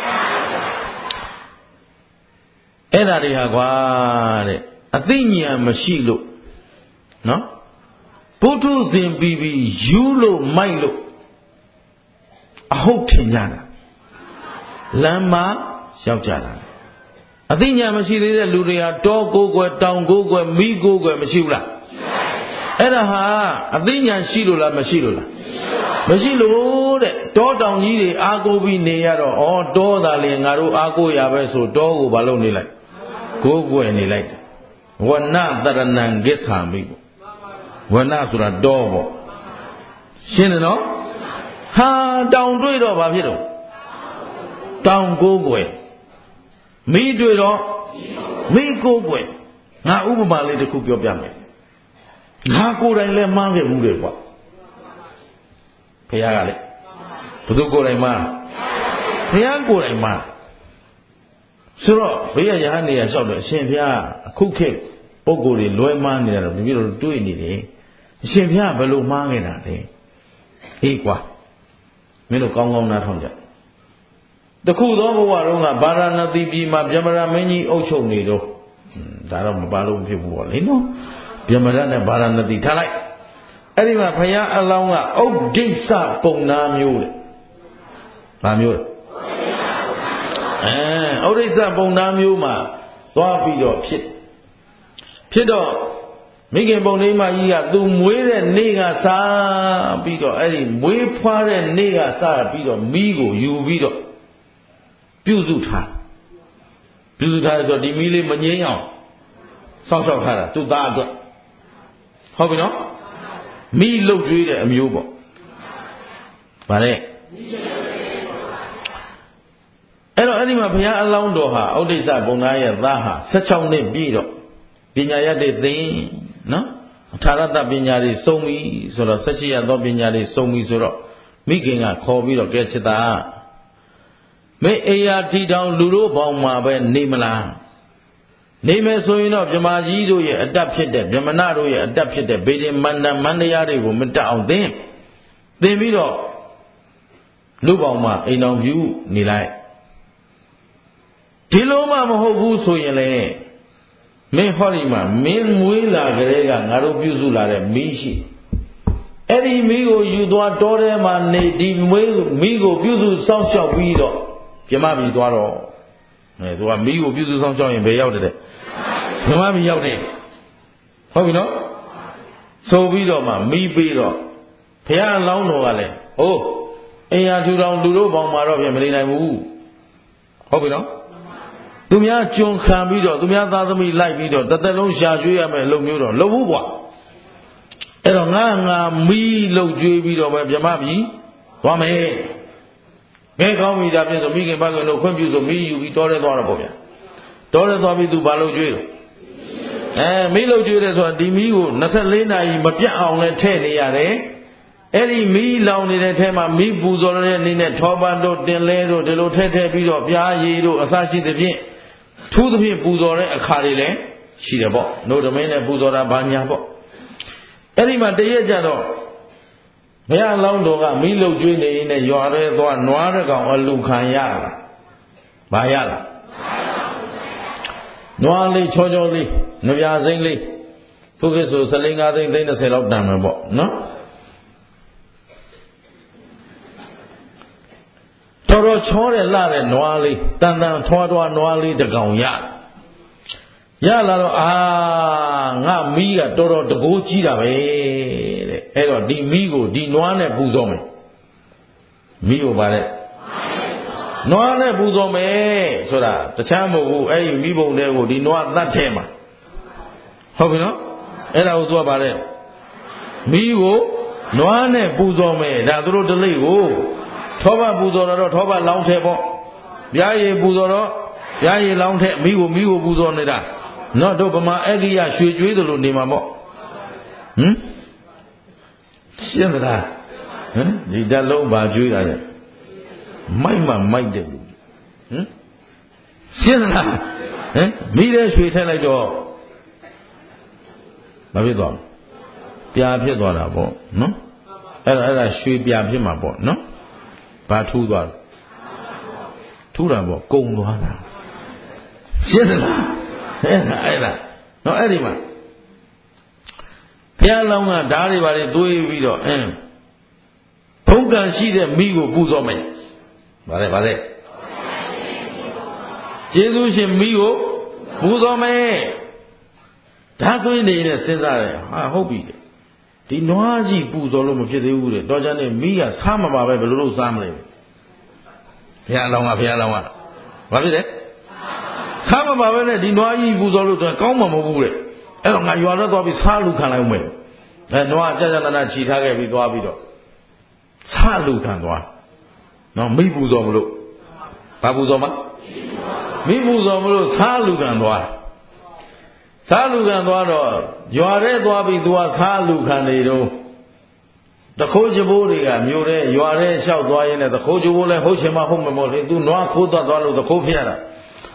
အဲ့ဒါတွေဟာကွာတဲ့အသိဉာဏ်မရှိလို့နော်ဘုထုဇဉ်ပြီးပြီးယူလို့မိုက်လို့အဟုတ်ထင်ကြတာလမ်းမှာရောက်ကြတာအသိဉာဏ်မရှိသေးတဲ့လူတွေဟာတောကိုယ်ွယ်တောင်ကိုယ်ွယ်မိကိုယ်ွယ်မရှိဘူးလားအဲ့ဒါဟာအသိဉာဏ်ရှိလို့လားမရှိလို့လားမရှိလို့တဲ့တောတောင်ကြီးတွေအားကိုးပြီးနေရတော့ဩတောသာလေငါတို့အားကိုးရပဲဆိုတောကိုဘာလို့နေလိုက်ကိုယ်ွယ်နေလိုက်ဝဏ္ဏတရဏံဂစ္ဆာမိပေါ့ဝဏ္ဏဆိုတာတောပေါ့ရှင်းတယ်နော်ဟာတောင်တွေ့တော့ဘာဖြစ်တော့တောင်ကိုယ်ွယ်မိတွေ့တော့မိကိုယ်ွယ်ငါဥပမာလေးတစ်ခုပြောပြမယ်ငါကိုယ်တိုင်လည်းမှားခဲ့ဘူးလေကွာဘုရားကလေဘုသူကိုယ်တိုင်မှားဘုရားကိုယ်တိုင်မှားဆိုတော့ဘုရားရဟန်းနေရလျှောက်တယ်အရှင်ဘုရားအခုခေတ်ပုဂ္ဂိုလ်တွေလွဲမှားနေတာတော့ဒီလိုတွေးနေတယ်အရှင်ဘုရားဘယ်လိုမှားခဲ့တာလဲအေးကွာမင်းတို့ကောင်းကောင်းနားထောင်ကြတခုသောဘဝတုန်းကဗာရာဏသီပြည်မှာဗျမရမင်းကြီးအုပ်ချုပ်နေတော့ဒါတော့မပါလို့မဖြစ်ဘူးပေါ့လေနော်ဗျမရနဲ့ဗာရာဏသီထားလိုက်အဲ့ဒီမှာဘုရားအလောင်းကဥဒိစ္စပုံနာမျိုးတဲ့ဘာမျိုးအဲဥဒိစ္စပုံနာမျိုးမှာသွားပြီးတော့ဖြစ်ဖြစ်တော့မိခင်ပုံလေးမကြီးကသူမွေးတဲ့နေ့ကစားပြီးတော့အဲ့ဒီမွေးဖွားတဲ့နေ့ကစားပြီးတော့မိကိုယူပြီးတော့ပြုစုထားပြုစုထားဆိုတော့ဒီမီးလေးမငြိမ်းအောင်စောင့်ရှောက်ထားတာသူ့သားအတွက်ဟုတ်ပြီနော်မီးလုတ်ကျွေးတဲ့အမျိုးပေါ့ဗါတဲ့အဲ့တော့အဲ့ဒီမှာဘုရားအလောင်းတော်ဟာဥဒိစ္စဘုံသားရဲ့သားဟာ၁၆နှစ်ပြည့်တော့ပညာရတဲ့သင်နော်အထာရတပညာတွေစုံပြီဆိုတော့၁၈ရသောပညာတွေစုံပြီဆိုတော့မိခင်ကခေါ်ပြီးတော့ကဲချစ်သားမင်းအေယာထီတောင်လူတို့ပေါင်းမှာပဲနေမလားနေမယ်ဆိုရင်တော့ဗြဟ္မာကြီးတို့ရဲ့အတတ်ဖြစ်တဲ့ဗြဟ္မဏတို့ရဲ့အတတ်ဖြစ်တဲ့ဗေဒင်မန္တမန္တရားတွေကိုမတက်အောင်သင်သင်ပြီးတော့လူပေါင်းမှာအိမ်တော်ပြုနေလိုက်ဒီလိုမှမဟုတ်ဘူးဆိုရင်လေမင်းဟောဒီမှာမင်းမွေးလာကြတဲ့ကငါတို့ပြုစုလာတဲ့မီးရှိအဲ့ဒီမီးကိုယူသွားတောထဲမှာနေဒီမွေးမီးကိုပြုစုစောင့်ရှောက်ပြီးတော့ပြမပြီသွားတော့အဲသူကမီးကိုပြုစုစောင့်ရှောက်ရင်ဘယ်ရောက်တယ်တဲ့ပြမပြီရောက်တယ်ဟုတ်ပြီနော်ဆိုပြီးတော့မှမီးပေးတော့ဘုရားအလောင်းတော်ကလည်းဟိုးအိမ်ယာထူထောင်လူတို့ပေါင်းမှာတော့ပြန်မနေနိုင်ဘူးဟုတ်ပြီနော်သူများကြုံခံပြီးတော့သူများသားသမီးလိုက်ပြီးတော့တစ်သက်လုံးရှာကျွေးရမယ်လုံမျိုးတော့လုံဘူးကွာအဲ့တော့ငါငါမီးလုံကျွေးပြီးတော့ပဲမြမပြီသွားမယ်ဘယ်ကောင်းပြီဒါပြင်ဆိုမိခင်ဘခင်တို့ခွင့်ပြုဆိုမီးယူပြီးတောထဲသွားတော့ပေါ့ဗျာတောထဲသွားပြီးသူဘာလုံကျွေးတော့အဲမီးလုံကျွေးတယ်ဆိုတာဒီမီးကိုနှစ်ဆယ့်လေးနာရီမပြတ်အောင်လဲထည့်နေရတယ်အဲ့ဒီမီးလောင်နေတဲ့ထဲမှာမီးပူဇော်တဲ့အနေနဲ့ထောပန်းတို့တင်လဲတို့ဒီလိုထည့်ထည့်ပြီးတော့ပြားရည်တို့အစရှိသဖြင့်ထူးသဖြင့်ပူဇော်တဲ့အခါတွေလည်းရှိတယ်ပေါ့နှုတ်သမင်းနဲ့ပူဇော်တာဘာညာပေါ့အဲ့ဒီမှာတရက်ကြတော့ဘုရားလောင်းတော်ကမီးလုတ်ကျွေးနေရင်နဲ့ရွာရဲသွားနွားတဲ့ကောင်အလူခံရလားဘာရလားနွားလေးချောချောလေးနဗျာစိမ့်လေးသူကဆိုစလင်းကားသိန်းသိန်း၂၀လောက်တန်မယ်ပေါ့နော်တော်တော်ချောတဲ့လှတဲ့နွားလေးတန်တန်ထွားထွားနွားလေးတစ်ကောင်ရရလာတော့အာငါမီးကတော်တော်တကိုးကြီးတာပဲတဲ့အဲ့တော့ဒီမီးကိုဒီနွားနဲ့ပူဇော်မယ်မီးကိုပါတဲ့နွားနဲ့ပူဇော်မယ်ဆိုတာတခြားမဟုတ်ဘူးအဲ့ဒီမီးပုံတွေကိုဒီနွားသတ်ထဲမှာဟုတ်ပြီနော်အဲ့ဒါကိုသူကပါတဲ့မီးကိုနွားနဲ့ပူဇော်မယ်ဒါသူတို့တလိပ်ကိုထောပပူဇော်တော့ထောပလောင်းထဲပေါ့ပြားရည်ပူဇော်တော့ပြားရည်လောင်းထဲမီးကိုမီးကိုပူဇော်နေတာနော်တို့ဗမာအဂိယရွှေကျွေးသလိုနေမှာပေါ့ဟမ်ရှင်းသလားဟမ်ဒီဓာတ်လုံးဘာကျွေးတာလဲမိုက်မှမိုက်တယ်လို့ဟမ်ရှင်းသလားဟမ်မိတဲ့ရွှေထည့်လိုက်တော့မဖြစ်သွားဘူးပြာဖြစ်သွားတာပေါ့နော်အဲ့ဒါအဲ့ဒါရွှေပြာဖြစ်မှာပေါ့နော်ဘာထူးသွားထူးတာပေါ့ကုံသွားတာရှင်းသလားအဲ့ဒါအဲ့ဒါနော်အဲ့ဒီမှာဘုရားလောင်းကဓာတ်တွေပါလေသွေးပြီးတော့အင်းဘုံကံရှိတဲ့မိကိုပူဇော်မယ်ဗါလဲဗါလဲကျေးဇူးရှင်မိကိုပူဇော်မယ်ဓာတ်သွေးနေတဲ့စဉ်းစားတယ်ဟာဟုတ်ပြီဒီနွားကြီးပူဇော်လို့မဖြစ်သေးဘူးတဲ့တော့ကြတဲ့မိကစားမပါပဲဘယ်လိုလုပ်စားမလဲဘုရားလောင်းကဘုရားလောင်းကဘာဖြစ်လဲစားမပါပဲနဲ့ဒီနွားကြီးပူဇော်လို့တော့ကောင်းမှာမဟုတ်ဘူးတဲ့အဲ့တော့ငါရွာတော့သွားပြီးစားလူခံလိုက်ဦးမယ်အဲနွားကြာကြာနာနာခြိထားခဲ့ပြီးသွားပြီးတော့စားလူခံသွားနော်မိပူဇော်မလို့ဘာပူဇော်မမိပူဇော်မလို့စားလူခံသွားစားလူခံသွားတော့ရွာထဲသွားပြီးသူကစားလူခံနေတော့တခိုးကြဘိုးတွေကမြို့ထဲရွာထဲလျှောက်သွားရင်းနဲ့တခိုးကြဘိုးလည်းဟုတ်ချင်မှဟုတ်မှာမဟုတ်လေသူနွားခိုးသွားသွားလို့တခိုးဖြစ်ရတာ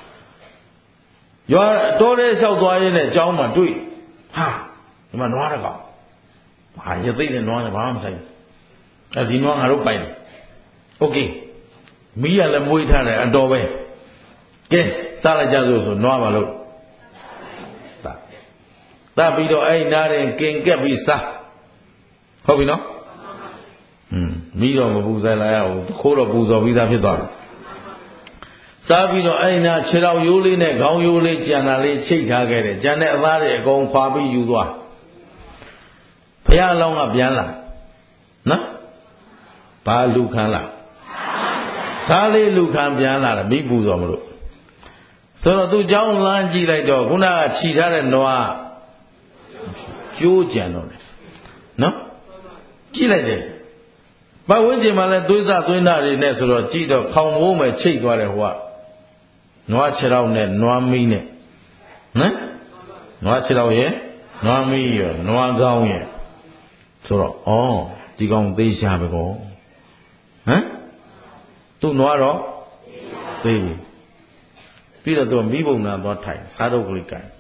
ရွာတောထဲလျှောက်သွားရင်းနဲ့ကျောင်းမှာတွေ့ဟာဒီမှာနွားတကောင်ဟာရသိတဲ့နွားနဲ့ဘာမှမဆိုင်ဘူးအဲဒီနွားငါတို့ပိုင်တယ်โอเคမီးရလည်းမွေးထားတယ်အတော်ပဲကဲစားလိုက်ကြစို့ဆိုနွားပါလို့တာတာပြီးတော့အဲ့နားရင်ကင်ကက်ပြီးစားဟုတ်ပြီနော်อืมမီးတော့မပူဆိုင်လာရဘူးခိုးတော့ပူဇော်ပြီးသားဖြစ်သွားတယ်စားပြီးတော့အဲ့နာခြေတော်ရိုးလေးနဲ့ခေါင်းရိုးလေးကြံတာလေးချိတ်ထားခဲ့တယ်ကြံတဲ့အသားတွေအကုန်ခွာပြီးယူသွားဘုရားအလောင်းကပြန်လာနော်ဘာလူခံလာစားလေးလူခံပြန်လာတယ်မိပူဇော်မလို့ဆိုတော့သူเจ้าလမ်းကြည့်လိုက်တော့ခုနကခြိထားတဲ့နွားကျိုးကြံတော့တယ်နော်ကြည့်လိုက်တယ်ပတ်ဝန်းကျင်မှာလည်းသွေးစသွေးနာတွေနဲ့ဆိုတော့ကြည့်တော့ခေါင်မိုးမယ်ချိတ်သွားတယ်ဟိုကနွားခြေထောက်နဲ့နွားမီးနဲ့နော်နွားခြေထောက်ရဲ့နွားမီးရဲ့နွားကောင်းရဲ့ဆိုတော့ဩဒီကောင်သေးရှာပဲကောဟမ်သူ့နွားတော့သေးပြီပြီးတော့သူမိဘုံနာသွားထိုင်စားတော့ကလေးကန်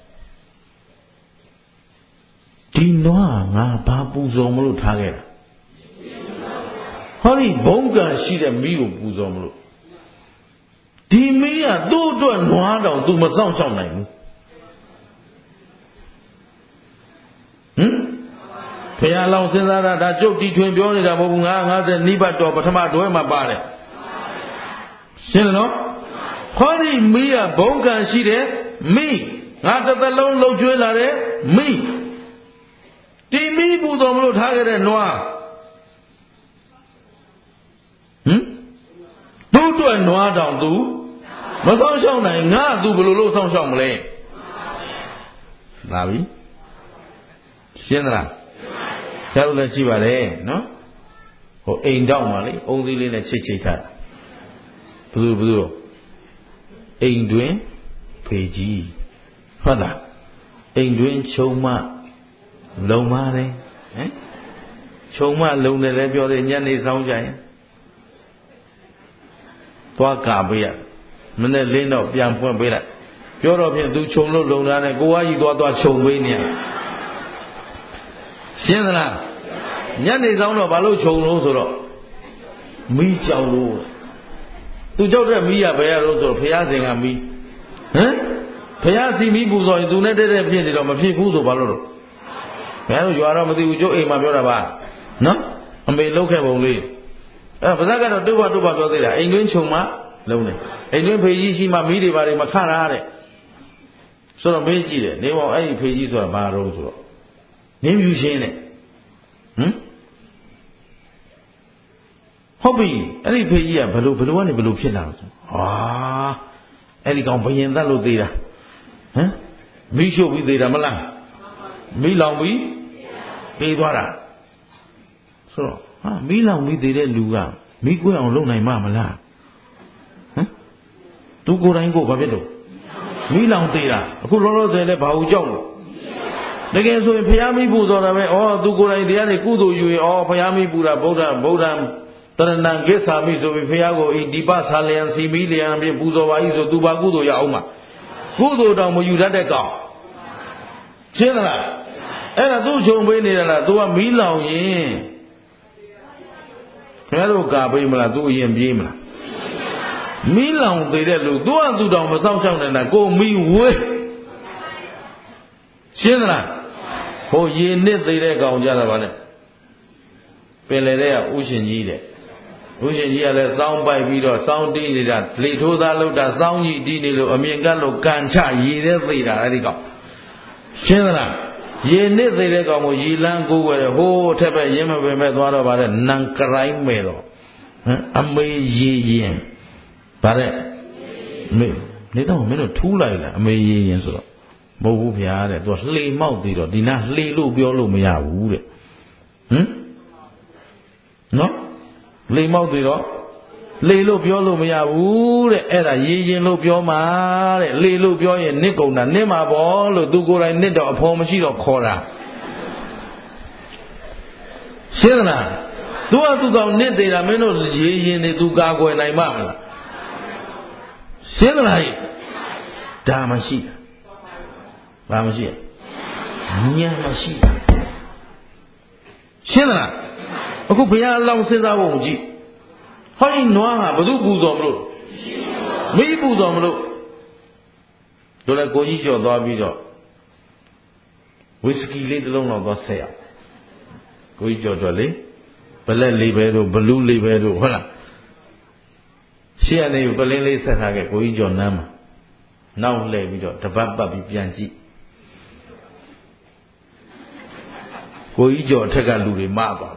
ဒီနွားငါဘာပူဇော်မလို့ထားခဲ့တာဟောဒီဘုံကံရှိတဲ့မိကိုပူဇော်မလို့ဒီမီးကသူ့အတွက်နွားတောင်သူမစောင့်ရှောက်နိုင်ဘူးဟမ်ဘုရားလောင်းစဉ်းစားတာဒါကြုတ်တီထွင်ပြောနေတာမဟုတ်ဘူးငါငါးဆယ်နိဗ္ဗတ်တော်ပထမတွဲမှာပါတယ်ရှင်းတယ်နော်ဟောဒီမီးကဘုံကံရှိတဲ့မိငါတစ်သက်လုံးလှုပ်ကျွေးလာတဲ့မိဒီမီးပူဇော်မလို့ထားခဲ့တဲ့နွားဟမ်တွက်နွားတောင်သူမဆောင်ရှောက်နိုင်ငါသူဘယ်လိုလုပ်ဆောင်ရှောက်မလဲလာပြီရှင်းသလားဆရာတို့လည်းရှိပါတယ်နော်ဟိုအိမ်တောက်မှာလေအုံသီးလေးနဲ့ချိတ်ချိတ်ထားဘယ်သူဘယ်သူအိမ်တွင်ဖေကြီးဟုတ်လားအိမ်တွင်ခြုံမလုံပါတယ်ဟမ်ခြုံမလုံတယ်လည်းပြောတယ်ညနေဆောင်ကြရင်သွားကာပေးရမနေ့လင်းတော့ပြန်ဖွင့်ပေးလိုက်ပြောတော့ဖြင့်သူခြုံလို့လုံတာနဲ့ကိုကကြီးသွားသွားခြုံပေးနေရရှင်းသလားညနေဆောင်တော့ဘာလို့ခြုံလို့ဆိုတော့မီးကြောက်လို့သူကြောက်တဲ့မီးရဘယ်ရလို့ဆိုတော့ဘုရားရှင်ကမီးဟမ်ဘုရားစီမီးပူဇော်ရင်သူနဲ့တဲ့တဲ့ဖြစ်နေတော့မဖြစ်ဘူးဆိုဘာလို့လို့ဘုရားတို့ကြွားတော့မသိဘူးကျုပ်အိမ်မှာပြောတာပါနော်အမေလှုပ်ခဲ့ပုံလေးအဲပါဇက်ကတော့တုတ်ဘတုတ်ဘပြောသေးတာအိမ်တွင်းခြုံမှလုံးတယ်အိမ်တွင်းဖေကြီးရှိမှမီးတွေပါတွေမခရတဲ့ဆိုတော့မေးကြည့်တယ်နေပေါ့အဲ့ဒီဖေကြီးဆိုတာဘာတော့ဆိုတော့နင်းပြူရှင်းတဲ့ဟမ်ဟုတ်ပြီအဲ့ဒီဖေကြီးကဘယ်လိုဘယ်လိုကနေဘယ်လိုဖြစ်လာလဲဆိုဟာအဲ့ဒီကောင်ဘယင်သက်လို့သေးတာဟမ်မီးရှို့ပြီးသေးတာမလားမီးလောင်ပြီးပေးသွားတာဆိုတော့ဟာမီးလောင်ပြီးသေးတဲ့လူကမီးကွဲအောင်လုပ်နိုင်မှာမလားဟမ်သူကိုယ်တိုင်ကိုဘာဖြစ်လို့မီးလောင်သေးတာအခုလောလောဆယ်လည်းဘာလို့ကြောက်လို့တကယ်ဆိုရင်ဘုရားမီးပူဇော်တာပဲဩသူကိုယ်တိုင်တရားတွေကုသိုလ်ယူရင်ဩဘုရားမီးပူတာဗုဒ္ဓဗုဒ္ဓတရဏံကိစ္ဆာမိဆိုပြီးဘုရားကိုဒီပဆာလျံစီမီလျံဖြင့်ပူဇော်ပါ၏ဆိုသူပါကုသိုလ်ရအောင်မှာကုသိုလ်တော်မယူတတ်တဲ့ကောင်ရှင်းသလားအဲ့ဒါသူ့ခြုံပေးနေတာလား तू ကမီးလောင်ရင်ဘယ်လိုကာပေးမလား तू အရင်ပြေးမလားမီးလောင်သေးတဲ့လူ तू ကသူ့တောင်မစောင့်ရှောက်နေတာကိုမီးဝေးရှင်းသလားဟိုရေနစ်သေးတဲ့ကောင်ကြတာပါနဲ့ပင်လေတဲ့ကဥရှင်ကြီးတဲ့ဥရှင်ကြီးကလည်းစောင်းပိုက်ပြီးတော့စောင်းတီးနေတာလေထိုးသားလောက်တာစောင်းကြီးတီးနေလို့အမြင်ကလို့ကန်ချရေတဲ့သေးတာအဲ့ဒီကောင်ရှင်းသလားရေနစ်သေးတဲ့ကောင်ကိုရေလန်းကိုးွယ်တယ်ဟိုးအထက်ပဲရင်းမပင်မဲ့သွားတော့ဗါတဲ့နန်ကရိုင်းမဲ့တော့ဟမ်အမေရေရင်ဗါတဲ့မေနေတော့မင်းတို့ထူးလိုက်လားအမေရေရင်ဆိုတော့မဟုတ်ဘူးဗျာတဲ့သူကလှေမောက်သေးတော့ဒီနာလှေလို့ပြောလို့မရဘူးတဲ့ဟမ်နော်လေမောက်သေးတော့လေလို့ပြောလို့မရဘူးတဲ့အဲ့ဒါရေရင်လို့ပြောမှာတဲ့လေလို့ပြောရင်နစ်ကုန်တာနစ်မှာပေါ့လို့သူကိုယ်တိုင်နစ်တော့အဖော်မရှိတော့ခေါ်တာရှင်းလားသူကသူကောင်နစ်သေးတာမင်းတို့ရေရင်နေသူကာကွယ်နိုင်မှာမလားရှင်းလားဒါမရှိဘာမရှိညာမရှိရှင်းလားအခုဘုရားအလောင်းစဉ်းစားဖို့ကြည့်ဟောဒီနွားဟာဘသူပူဇော်မလို့မီးပူဇော်မလို့တို့လည်းကိုကြီးကြော်သွားပြီးတော့ဝီစကီလေးတစ်လုံးလောက်သွားဆက်ရကိုကြီးကြော်တော့လေဘလက်လေးပဲတို့ဘလူးလေးပဲတို့ဟုတ်လားရှေ့ကနေပလင်းလေးဆက်ထားခဲ့ကိုကြီးကြော်နမ်းမှာနောက်လှည့်ပြီးတော့တပတ်ပတ်ပြီးပြန်ကြည့်ကိုကြီးကြော်အထက်ကလူတွေမသွား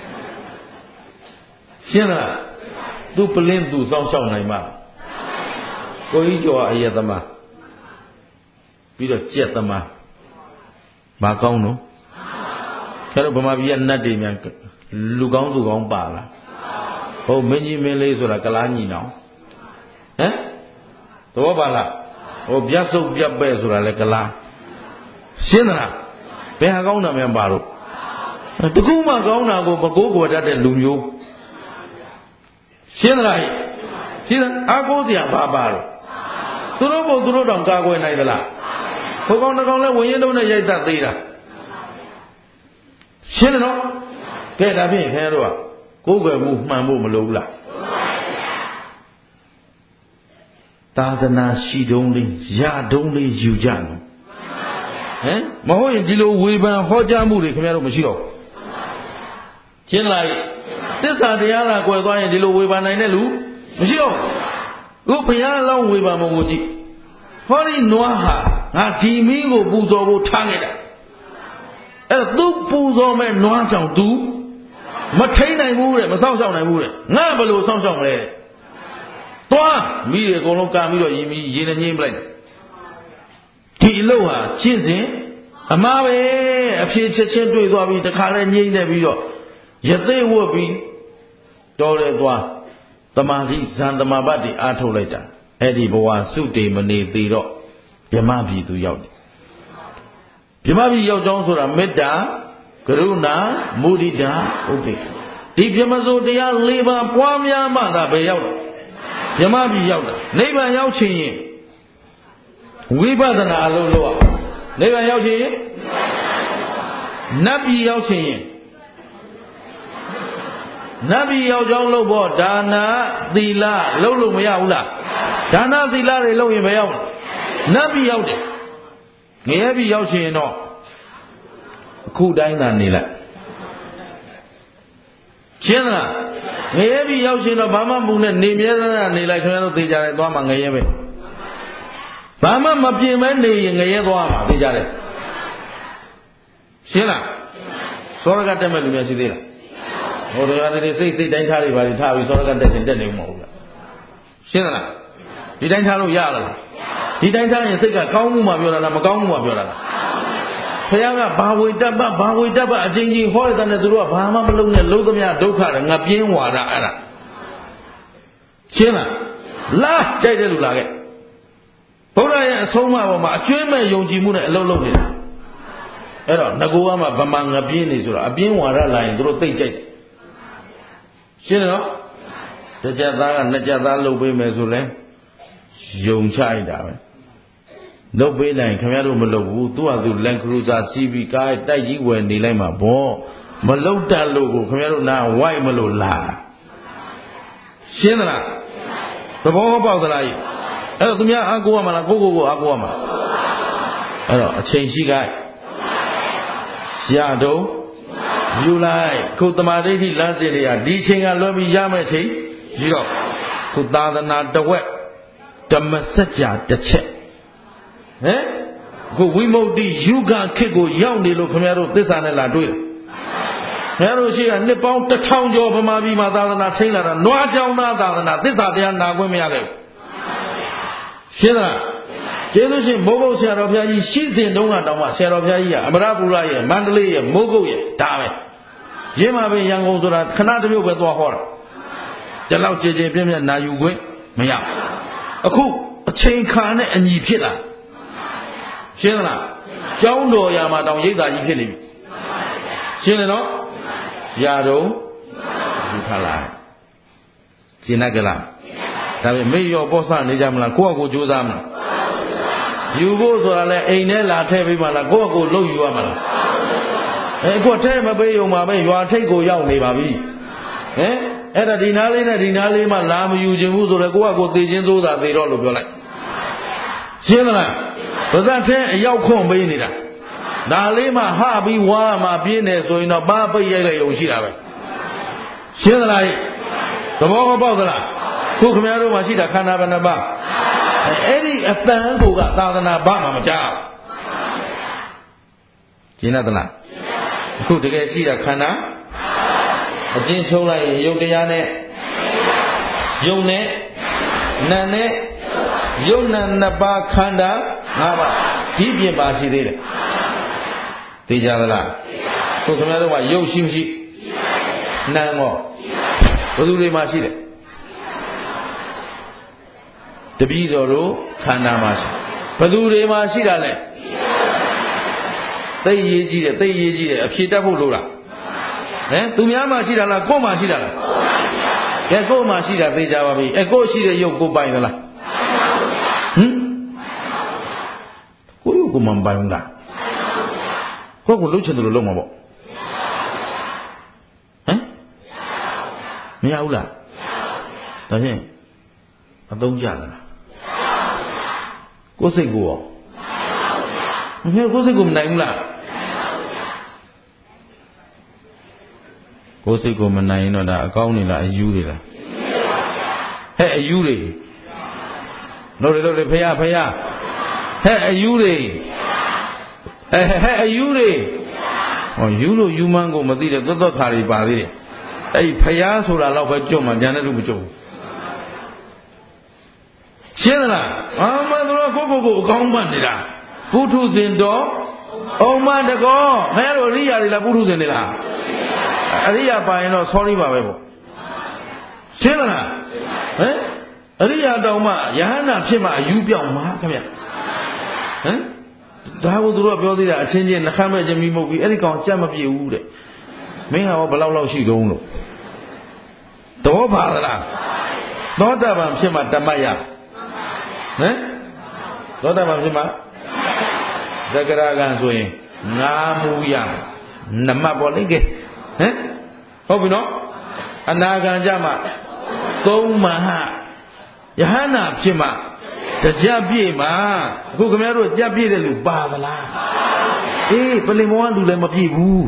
ရှင်းလားသူပလင်းသူစောင့်ရှောက်နိုင်မှာကိုကြီးကျော်အယက်သမားပြီးတော့ကြက်သမားမကောင်းတော့ကျတော့ဗမာပြည်ကနတ်တွေများလူကောင်းသူကောင်းပါလားဟုတ်မင်းကြီးမင်းလေးဆိုတာကလားညီနောင်ဟမ်တော့ပါလားဟိုပြတ်ဆုပ်ပြတ်ပဲ့ဆိုတာလဲကလားရှင်းသလားဘယ်ဟာကောင်းတာများပါတော့တကူမှကောင်းတာကိုမကိုးကွယ်တတ်တဲ့လူမျိုးရှင်းသလားရှင်းအားကိုးစရာဘာပါတော့သူတို့ဘုသူတို့တောင်ကာကွယ်နိုင်သလားဟိုကောင်တကောင်လဲဝင်ရင်တော့နဲ့ရိုက်တတ်သေးတာရှင်းတယ်နော်ကဲဒါဖြင့်ခင်ဗျားတို့ကကိုးကွယ်မှုမှန်ဖို့မလိုဘူးလားသာသနာရှိတုံးလေးရတုံးလေးယူကြနော်ဟမ်မဟုတ်ရင်ဒီလိုဝေဖန်ဟောကြားမှုတွေခင်ဗျားတို့မရှိတော့ရှင်းလားသစ္စာတရားလာကွယ်သွားရင်ဒီလိုဝေဖန်နိုင်တဲ့လူမရှိတော့ဘူးဘုရားလောင်းဝေဖန်မှုကိုကြည့်ဟောဒီနွားဟာငါဒီမင်းကိုပူဇော်ဖို့ထားခဲ့တာအဲ့သူပူဇော်မဲ့နွားကြောင့် तू မထိန်နိုင်ဘူးတဲ့မစောင့်ရှောက်နိုင်ဘူးတဲ့ငါဘယ်လိုစောင့်ရှောက်မလဲသွားမိတွေအကုန်လုံးကံပြီးတော့ရင်မီရင်နဲ့ငိမ့်ပလိုက်ဒီအလုပ်ဟာကျင့်စဉ်အမှားပဲအဖြစ်ချက်ချင်းတွေ့သွားပြီးတခါလဲငိမ့်နေပြီးတော့ရသေးဝတ်ပြီးတော်တယ်သွားတမာတိဇန်တမာပတ်တွေအားထုတ်လိုက်တာအဲ့ဒီဘဝစုတေမနေသေးတော့ဗြဟ္မပြည်သူရောက်တယ်ဗြဟ္မပြည်ရောက်ကြောင်းဆိုတာမေတ္တာကရုဏာမုဒိတာဥပေက္ခဒီဗြဟ္မစိုးတရား၄ပါးပွားများမှသာပဲရောက်တယ်ဗြဟ္မပြည်ရောက်တာနိဗ္ဗာန်ရောက်ချင်ရင်ဝိပဿနာအလုပ်လုပ်ရနိဗ္ဗာန်ရောက်ချင်ရင်နတ်ပြည်ရောက်ချင်ရင်နတ်ပြည်ရောက်ကြောင်းလုပ်ဖို့ဒါနသီလလုပ်လို့မရဘူးလားဒါနသီလတွေလုပ်ရင်မရောက်ဘူးနတ်ပြည်ရောက်တယ်ငရဲပြည်ရောက်ချင်ရင်တော့အခုတိုင်းသာနေလိုက်ရှင်းလားငရဲပြည်ရောက်ချင်တော့ဘာမှမဘူးနဲ့နေမြဲသနာနေလိုက်ခင်ဗျားတို့သိကြတယ်သွားမှငရဲပဲဘာမှမပြင်မဲနေရင်ငရဲသွားမှာသိကြတယ်ရှင်းလားစောရကတက်မဲ့လူများရှိသေးလားဟိုတရားတွေစိတ်စိတ်တိုင်းထားတွေပါလိထားပြီးစောရကတက်ရင်တက်နေမှာမဟုတ်လားရှင်းလားဒီတိုင်းထားလို့ရလားဒီတိုင်းထားရင်စိတ်ကကောင်းမှုမှပြောတာလားမကောင်းမှုမှပြောတာလားဘုရားကဘာဝေတ္တပဘာဝေတ္တပအချင်းချင်းဟောရတဲ့သူတို့ကဘာမှမလုပ်နဲ့လုံးသမျှဒုက္ခတွေငါပြင်းဝါတာအဲ့ဒါရှင်းလားလာကြိုက်တဲ့လူလာခဲ့ဘုရားရဲ့အဆုံးအမပေါ်မှာအကျွမ်းမဲ့ယုံကြည်မှုနဲ့အလုံးလုံးနေတာအဲ့တော့ငကိုကမှဗမာငပြင်းနေဆိုတော့အပြင်းဝါဒလာရင်သူတို့သိကြိုက်တယ်ရှင်းနော်တစ်ချက်သားကနှစ်ချက်သားလုပ်ပေးမယ်ဆိုလဲယုံချလိုက်တာပဲလုပ်ပေးနိုင်ခင်ဗျားတို့မလုပ်ဘူးသူ့ဟာသူလန်ခရူဇာစီးပြီးကားတိုက်ကြီးဝယ်နေလိုက်မှာဗောမလုပ်တတ်လို့ကိုခင်ဗျားတို့နာဝိုက်မလို့လာရှင်းသလားသဘောပေါက်သလားအဲ့တော့သူများအားကိုးရမှာလားကိုကိုကိုအားကိုးရမှာအဲ့တော့အချိန်ရှိခိုင်းရတော့ယူလိုက်ခုတမာဒိဋ္ဌိလမ်းစဉ်တွေကဒီချိန်ကလွယ်ပြီးရမယ့်ချိန်ယူတော့ခုသာသနာတဝက်ဓမ္မစကြာတစ်ချက်ဟမ်ခုဝိမု ക്തി ယုဂခေတ်ကိုရောက်နေလို့ခင်ဗျားတို့သစ္စာနဲ့လာတွေ့တယ်ခင်ဗျားတို့ရှိကနှစ်ပေါင်းတစ်ထောင်ကျော်ဗမာပြည်မှာသာသနာထိန်းလာတာနွားကြောင်သားသာသနာသစ္စာတရားနာခွင့်မရခဲ့ဘူးရှင်းလားကျေးဇူးရှင်မိုးကုတ်ဆရာတော်ဘုရားကြီးရှိစဉ်တုန်းကတောင်မှဆရာတော်ဘုရားကြီးကအမရပူရရဲ့မန္တလေးရဲ့မိုးကုတ်ရဲ့ဒါပဲရင်းမှာပဲရန်ကုန်ဆိုတာခဏတစ်မျိုးပဲသွားဟောတာဒီလောက်ကြည်ကြည်ပြည့်ပြည့်နာယူခွင့်မရအခုအချိန်ခါနဲ့အညီဖြစ်လာရှင်းလားကျောင်းတော်ရာမှာတောင်ရိပ်သာကြီးဖြစ်နေပြီရှင်းတယ်နော်ရာတော့ယူထားလိုက်ရှင်းနိုင်ကြလားဒါပေမဲ့မေ့ရောပေါ့ဆနေကြမလားကိုယ့်အကိုကြိုးစားမလားယူဖို့ဆိုတာလဲအိမ်ထဲလာထည့်ပေးမှလားကိုယ့်အကိုလှုပ်ယူရမှာလားအဲကိုထဲမပေးုံမှာပဲရွာထိတ်ကိုရောက်နေပါပြီဟင်အဲ့ဒါဒီနားလေးနဲ့ဒီနားလေးမှလာမယူခြင်းဘူးဆိုတော့ကိုယ့်အကိုသေခြင်းသိုးတာသေတော့လို့ပြောလိုက်ရှင်းသလားပါဇက်ထဲအရောက်ခွန့်ပေးနေတာဒါလေးမှဟပြီးဝါမှပြင်းနေဆိုရင်တော့ပါပိတ်ရိုက်လိုက်ရုံရှိတာပဲရှင်းသလားသဘောပေါက်သလားခုခင်ဗျားတို့မှရှိတာခန္ဓာဘယ်နှပါအဲ့ဒီအတန်ကိုကသာသနာဘာမှမကြားရှင်းသလားအခုတကယ်ရှိတာခန္ဓာအကျဉ်းချုပ်လိုက်ရင်ယုတ်တရားနဲ့ယုတ်နဲ့နာနဲ့ယုတ်နာနှစ်ပါးခန္ဓာငါးပါးဒီပြင်ပါရှိသေးတယ်သိကြသလားကိုခင်ဗျားတို့ကယုတ်ရှိမရှိနာရောဘယ်သူတွေမှရှိတယ်တပည့်တော်တို့ခန္ဓာမှာရှိဘယ်သူတွေမှရှိတာလဲသိရေးကြည့်တယ်သိရေးကြည့်တယ်အဖြေတတ်ဖို့လိုတာဟမ်သူများမှရှိတာလားကိုယ်မှရှိတာလားကဲကိုယ်မှရှိတာသိကြပါပြီအဲကိုယ်ရှိတဲ့ယုတ်ကိုပိုင်သလားဟမ်ကိုယ်ယုတ်ကိုမပိုင်ဘူးလားကိုယ်ကိုလှုပ်ချင်တယ်လို့လုပ်မှာပေါ့ဟမ်မရဘူးလားဒါဖြင့်အသုံးကျလားကိုယ်စိတ်ကိုရောမဖြစ်ကိုယ်စိတ်ကိုမနိုင်ဘူးလားကိုယ်စိတ်ကိုမနိုင်ရင်တော့ဒါအကောင်းနေလားအယူတွေလားဟဲ့အယူတွေလို့လေလို့လေဖယားဖယားဟဲ့အယူတွေအဲဟဲ့အယူတွေဟောယူလို့ယူမှန်းကိုမသိတဲ့သွတ်သွတ်ခါတွေပါသေးတယ်အဲ့ဖယားဆိုတာတော့ပဲကြုံမှဉာဏ်နဲ့လို့မကြုံဘူးရှင်းသလားအာမသူတို့ကိုကိုကိုအကောင်းမှတ်နေတာပုထုဇဉ်တော်အောင်မတကောခင်ဗျားတို့အရိယာတွေလားပုထုဇဉ်တွေလားအရိယာပါရင်တော့ sorry ပါပဲပေါ့ရှင်းသလားဟမ်အရိယာတောင်မှယဟန္တာဖြစ်မှအယူပြောင်းမှာခင်ဗျဟမ်ဒါကိုသူတို့ပြောသေးတာအချင်းချင်းနှခမ်းမဲ့ချင်းမိမှုပြီးအဲ့ဒီကောင်ကြက်မပြေဘူးတဲ့မင်းဟာဘယ်လောက်လောက်ရှိတုံးလို့တော့ပါသလားသောတာပန်ဖြစ်မှတမတ်ရဟမ်သောတာပန်ဖြစ်မှသက္ကရာကံဆိုရင်ငါးမူရနမတ်ပေါ်လိမ့်ကဲဟမ်ဟုတ်ပြီနော်အနာဂံကြမှာသုံးမဟာယဟန္တာဖြစ်မှတကြပြည့်မှာအခုခင်ဗျားတို့ကြပြည့်တဲ့လူပါသလားအေးပလင်မောကလူလည်းမပြည့်ဘူး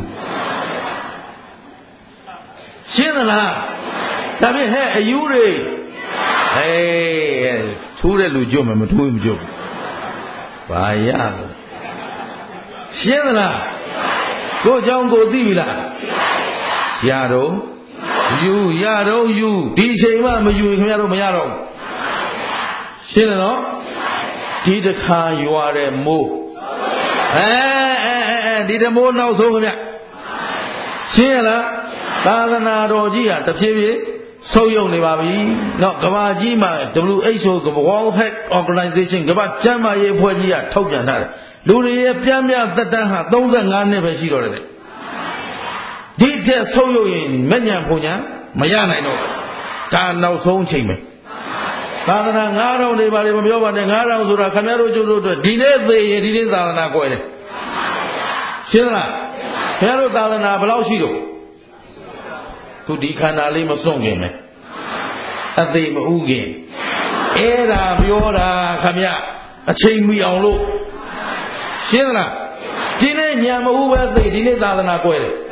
ရှင်းသလားဒါဖြင့်ဟဲ့အယူတွေအေးထူးတဲ့လူကြွမယ်မထူးဘူးမကြွဘူးဘာရလဲရှင်းသလားကိုเจ้าကိုသိပြီလားရတော့ယူရတော့ယူဒီချိန်မှမယူရင်ခင်ဗျားတို့မရတော့ရှင်းတယ်နော်ဒီတခါရွာတဲ့မိုးအဲအဲအဲဒီတမိုးနောက်ဆုံးခင်ဗျရှင်းရလားသာသနာတော်ကြီးဟာတဖြည်းဖြည်းဆုပ်ယုပ်နေပါပြီနော်ကမ္ဘာကြီးမှာ W H O World Health Organization ကမ္ဘာကျန်းမာရေးအဖွဲ့ကြီးကထုတ်ပြန်ထားတယ်လူတွေရဲ့ပြင်းပြသက်တမ်းဟာသုံးဆယ့်ငါးနှစ်ပဲရှိတော့တယ်ဒီထက်ဆုပ်ယုပ်ရင်မညံဖုန်ညာမရနိုင်တော့ဒါနောက်ဆုံးချိန်ပဲသာသနာငါးထောင်တွေပါလေမပြောပါနဲ့ငါးထောင်ဆိုတာခင်ဗျားတို့ကျုပ်တို့အတွက်ဒီနေ့သေရင်ဒီနေ့သာသနာကွယ်တယ်ရှင်းလားခင်ဗျားတို့သာသနာဘယ်လောက်ရှိတော့သူဒီခန္ဓာလေးမစွန့်ခင်ပဲအသေးမဥခင်အဲ့ဒါပြောတာခင်ဗျအချိန်မီအောင်လို့ရှင်းလားဒီနေ့ညာမဥပဲသေဒီနေ့သာသနာကွယ်တယ်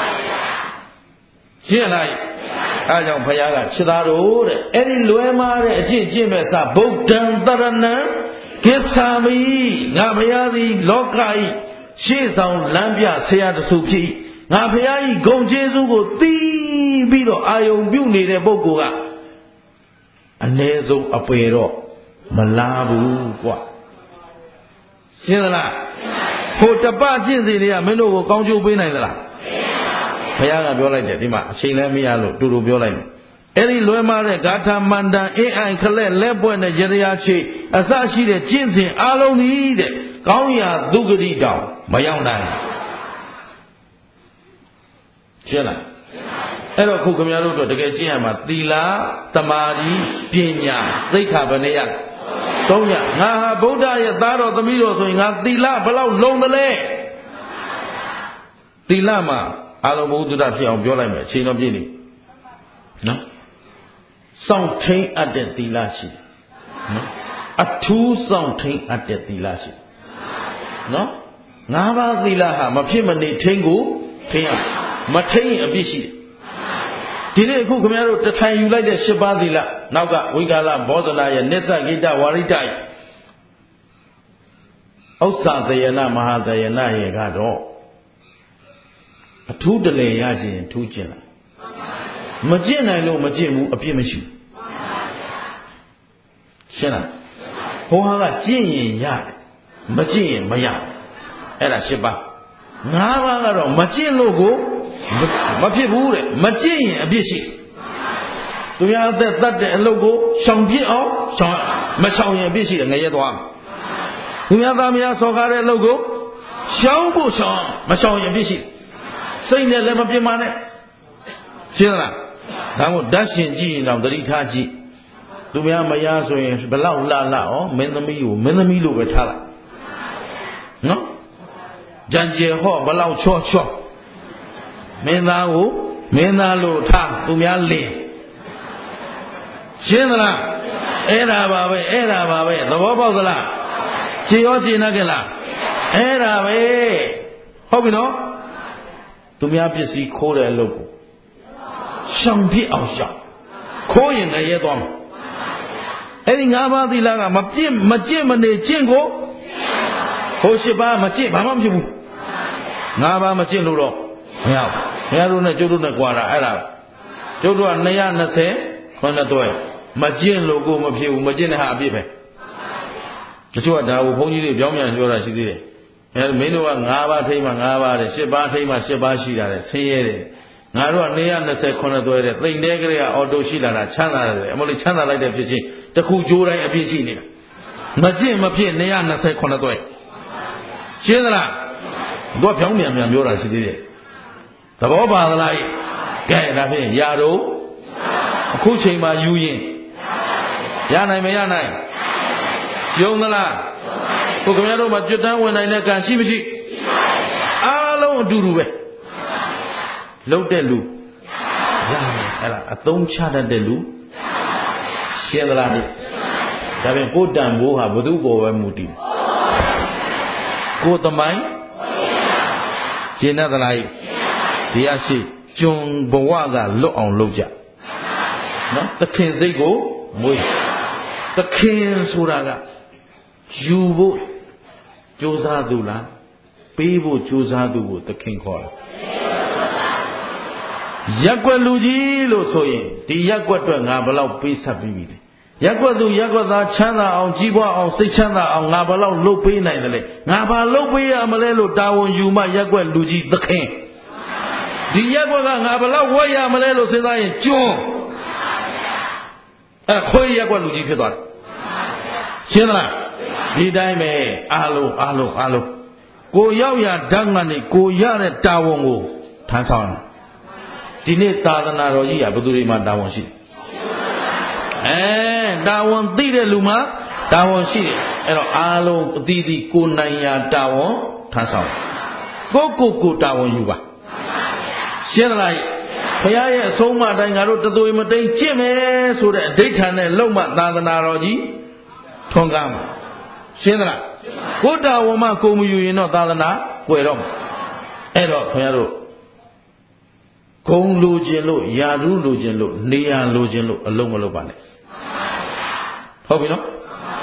ရှင်းလားအဲကြောင့်ဘုရားကခြေသားတို့တဲ့အဲ့ဒီလွဲမားတဲ့အကျင့်ကျင့်မဲ့စဗုဒ္ဓံတရဏံကိစ္ဆာမိငါဘုရားသည်လောကဤရှေ့ဆောင်လမ်းပြဆရာတဆူဖြစ်ငါဘုရားဤဂုဏ်ကျေးဇူးကိုသိပြီးတော့အာယုံပြုနေတဲ့ပုဂ္ဂိုလ်ကအ ਨੇ ဆုံးအပေတော့မလားဘူးကွာရှင်းသလားဟိုတပကျင့်စီတွေကမင်းတို့ကိုကောင်းကျိုးပေးနိုင်သလားဘုရားကပြောလိုက်တယ်ဒီမှာအချိန်လည်းမရလို့တူတူပြောလိုက်တယ်အဲ့ဒီလွဲမားတဲ့ဂါထာမန္တန်အင်းအိုင်ခလက်လက်ပွက်နဲ့ရတရားချိအစရှိတဲ့ကျင့်စဉ်အလုံးကြီးတဲ့ကောင်းရာဒုက္ခတိတောင်မရောက်နိုင်ရှင်းလားအဲ့တော့ခုခင်ဗျားတို့တို့တကယ်ကျင့်ရမှာသီလသမာဓိပညာသိက္ခာဘယ်နှရသုံးရငါဟာဗုဒ္ဓရဲ့သားတော်သမီးတော်ဆိုရင်ငါသီလဘယ်လောက်လုံးသလဲသီလမှာအာလုံးဘုဒ္ဓဖြစ်အောင်ပြောလိုက်မယ်အချိန်တော့ပြည့်နေနော်စောင့်ထိန်အပ်တဲ့သီလရှိနော်အထူးစောင့်ထိန်အပ်တဲ့သီလရှိနော်ငါးပါးသီလဟာမဖြစ်မနေထိန်ကိုထိန်ရမထိန်ရင်အပြစ်ရှိတယ်ဒီနေ့အခုခင်ဗျားတို့တထိုင်ယူလိုက်တဲ့၈ပါးသီလနောက်ကဝိကာလဘောဇနာရဲ့နစ္စဂိတဝါရိတရဲ့ဥစ္စာသယနာမဟာသယနာရဲ့ကတော့အထူးတလေရခြင်းထူးကျင်လာမကျင့်နိုင်လို့မကျင့်ဘူးအပြစ်မရှိဘူးရှင်းလားဘုရားကကျင့်ရင်ရတယ်မကျင့်ရင်မရအဲ့ဒါ၈ပါးငါးပါးကတော့မကျင့်လို့ကိုမဖြစ်ဘူးတဲ့မကျင့်ရင်အပြစ်ရှိသူများအသက်တတ်တဲ့အလုပ်ကိုရှောင်ပြစ်အောင်ရှောင်မရှောင်ရင်အပြစ်ရှိတယ်ငရဲသွားသူများသားများဆော်ကားတဲ့အလုပ်ကိုရှောင်ဖို့ရှောင်မရှောင်ရင်အပြစ်ရှိစိတ်နဲ့လည်းမပြစ်မနဲ့ရှင်းလားဒါမို့ဓာတ်ရှင်ကြည့်ရင်တော့သတိထားကြည့်သူများမရဆိုရင်ဘလောက်လှလှဩမင်းသမီးကိုမင်းသမီးလို့ပဲထားလိုက်နော်ကြံကြယ်ဟော့ဘလောက်ချော့ချော့မင်းသားကိုမင်းသားလို့ထားသူများလင်ရှင်းသလားအဲ့ဒါပါပဲအဲ့ဒါပါပဲသဘောပေါက်သလားခြေရောခြေနှက်ကြလားအဲ့ဒါပဲဟုတ်ပြီနော်သူများပစ္စည်းခိုးတဲ့အလုပ်ကိုရှောင်ပြစ်အောင်ရှောင်ခိုးရင်ငရဲသွားမှာအဲ့ဒီငါးပါးသီလကမပြစ်မကျင့်မနေကျင့်ကိုဟို၈ပါးမကျင့်ဘာမှမဖြစ်ဘူးငါးပါးမကျင့်လို့တော့မရဘူးဘုရားတို့နဲ့ကျုပ်တို့နဲ့ကြွာတာအဲ့ဒါကျုပ်တို့က၂၂၀ခွန်းနဲ့တွဲမကျင့်လို့ကိုမဖြစ်ဘူးမကျင့်တဲ့ဟာအပြစ်ပဲတချို့ကဒါကိုဘုန်းကြီးတွေပြောင်းပြန်ပြောတာရှိသေးတယ်အဲမင်းတို့က၅ပါးထိမှ၅ပါးတဲ့၈ပါးထိမှ၈ပါးရှိတာတဲ့ဆင်းရဲတယ်ငါတို့က၂၂၉သွဲတဲ့သိမ့်တဲ့ကလေးကအော်တိုရှိလာတာချမ်းသာတယ်အမလို့ချမ်းသာလိုက်တဲ့ဖြစ်ချင်းတခုကြိုးတိုင်းအပြစ်ရှိနေတာမကျင့်မဖြစ်၂၂၉သွဲရှင်းသလားတို့ပြောင်းပြန်ပြန်ပြောတာရှိသေးတယ်သဘောပါသလားကဲဒါဖြင့်ယာတို့အခုချိန်မှာယူရင်ရနိုင်မရနိုင်ယုံသလားကိုခင်ဗျားတို့မှာကျွတ်တန်းဝင်နိုင်တဲ့ကံရှိမရှိအားလုံးအတူတူပဲလှုပ်တဲ့လူရတယ်အဲ့ဒါအသုံးချတတ်တဲ့လူရှင်းသလားဒီဒါဖြင့်ကိုတန်ဖိုးဟာဘု து ပေါ်ပဲမူတည်ကိုသမိုင်းရှင်းတတ်သလားဒီအရှိကျွန်ဘဝကလွတ်အောင်လုပ်ကြနော်သခင်စိတ်ကိုမွေးသခင်ဆိုတာကယူဖို့ကြိုးစားသူလားပေးဖို့ကြိုးစားသူကိုသခင်ခေါ်တာရက်ွက်လူကြီးလို့ဆိုရင်ဒီရက်ွက်အတွက်ငါဘယ်လောက်ပေးဆက်ပြီးပြီလဲရက်ွက်သူရက်ွက်သားချမ်းသာအောင်ကြီးပွားအောင်စိတ်ချမ်းသာအောင်ငါဘယ်လောက်လုပ်ပေးနိုင်တယ်လဲငါဘာလုပ်ပေးရမလဲလို့တာဝန်ယူမှရက်ွက်လူကြီးသခင်ဒီရက်ွက်ကငါဘယ်လောက်ဝတ်ရမလဲလို့စဉ်းစားရင်ကျွန်းအဲ့ခွေးရက်ွက်လူကြီးဖြစ်သွားတယ်ရှင်းသလားဒီတိုင်းပဲအားလုံးအားလုံးအားလုံးကိုရောက်ရဓာတ်ကနေကိုရတဲ့တာဝန်ကိုထမ်းဆောင်တယ်ဒီနေ့သာသနာတော်ကြီးကဘယ်သူတွေမှတာဝန်ရှိတယ်အဲတာဝန်သိတဲ့လူမှတာဝန်ရှိတယ်အဲ့တော့အားလုံးအသီးသီးကိုနိုင်ရာတာဝန်ထမ်းဆောင်ကိုကိုကိုတာဝန်ယူပါရှင်းလားဘုရားရဲ့အဆုံးအမအတိုင်းငါတို့တသွေမတိန်ကျင့်မယ်ဆိုတဲ့အဓိဋ္ဌာန်နဲ့လုံမှသာသနာတော်ကြီးထွန်းကားမှာရှင်းသလားကိုတာဝန်မှကိုမယူရင်တော့သာသနာကွယ်တော့မှာအဲ့တော့ဘုရားတို့ဂုံလိုခြင်းလို့ယာရုလိုခြင်းလို့နေရလိုခြင်းလို့အလုံးမလုပ်ပါနဲ့ဟုတ်ပြီနော်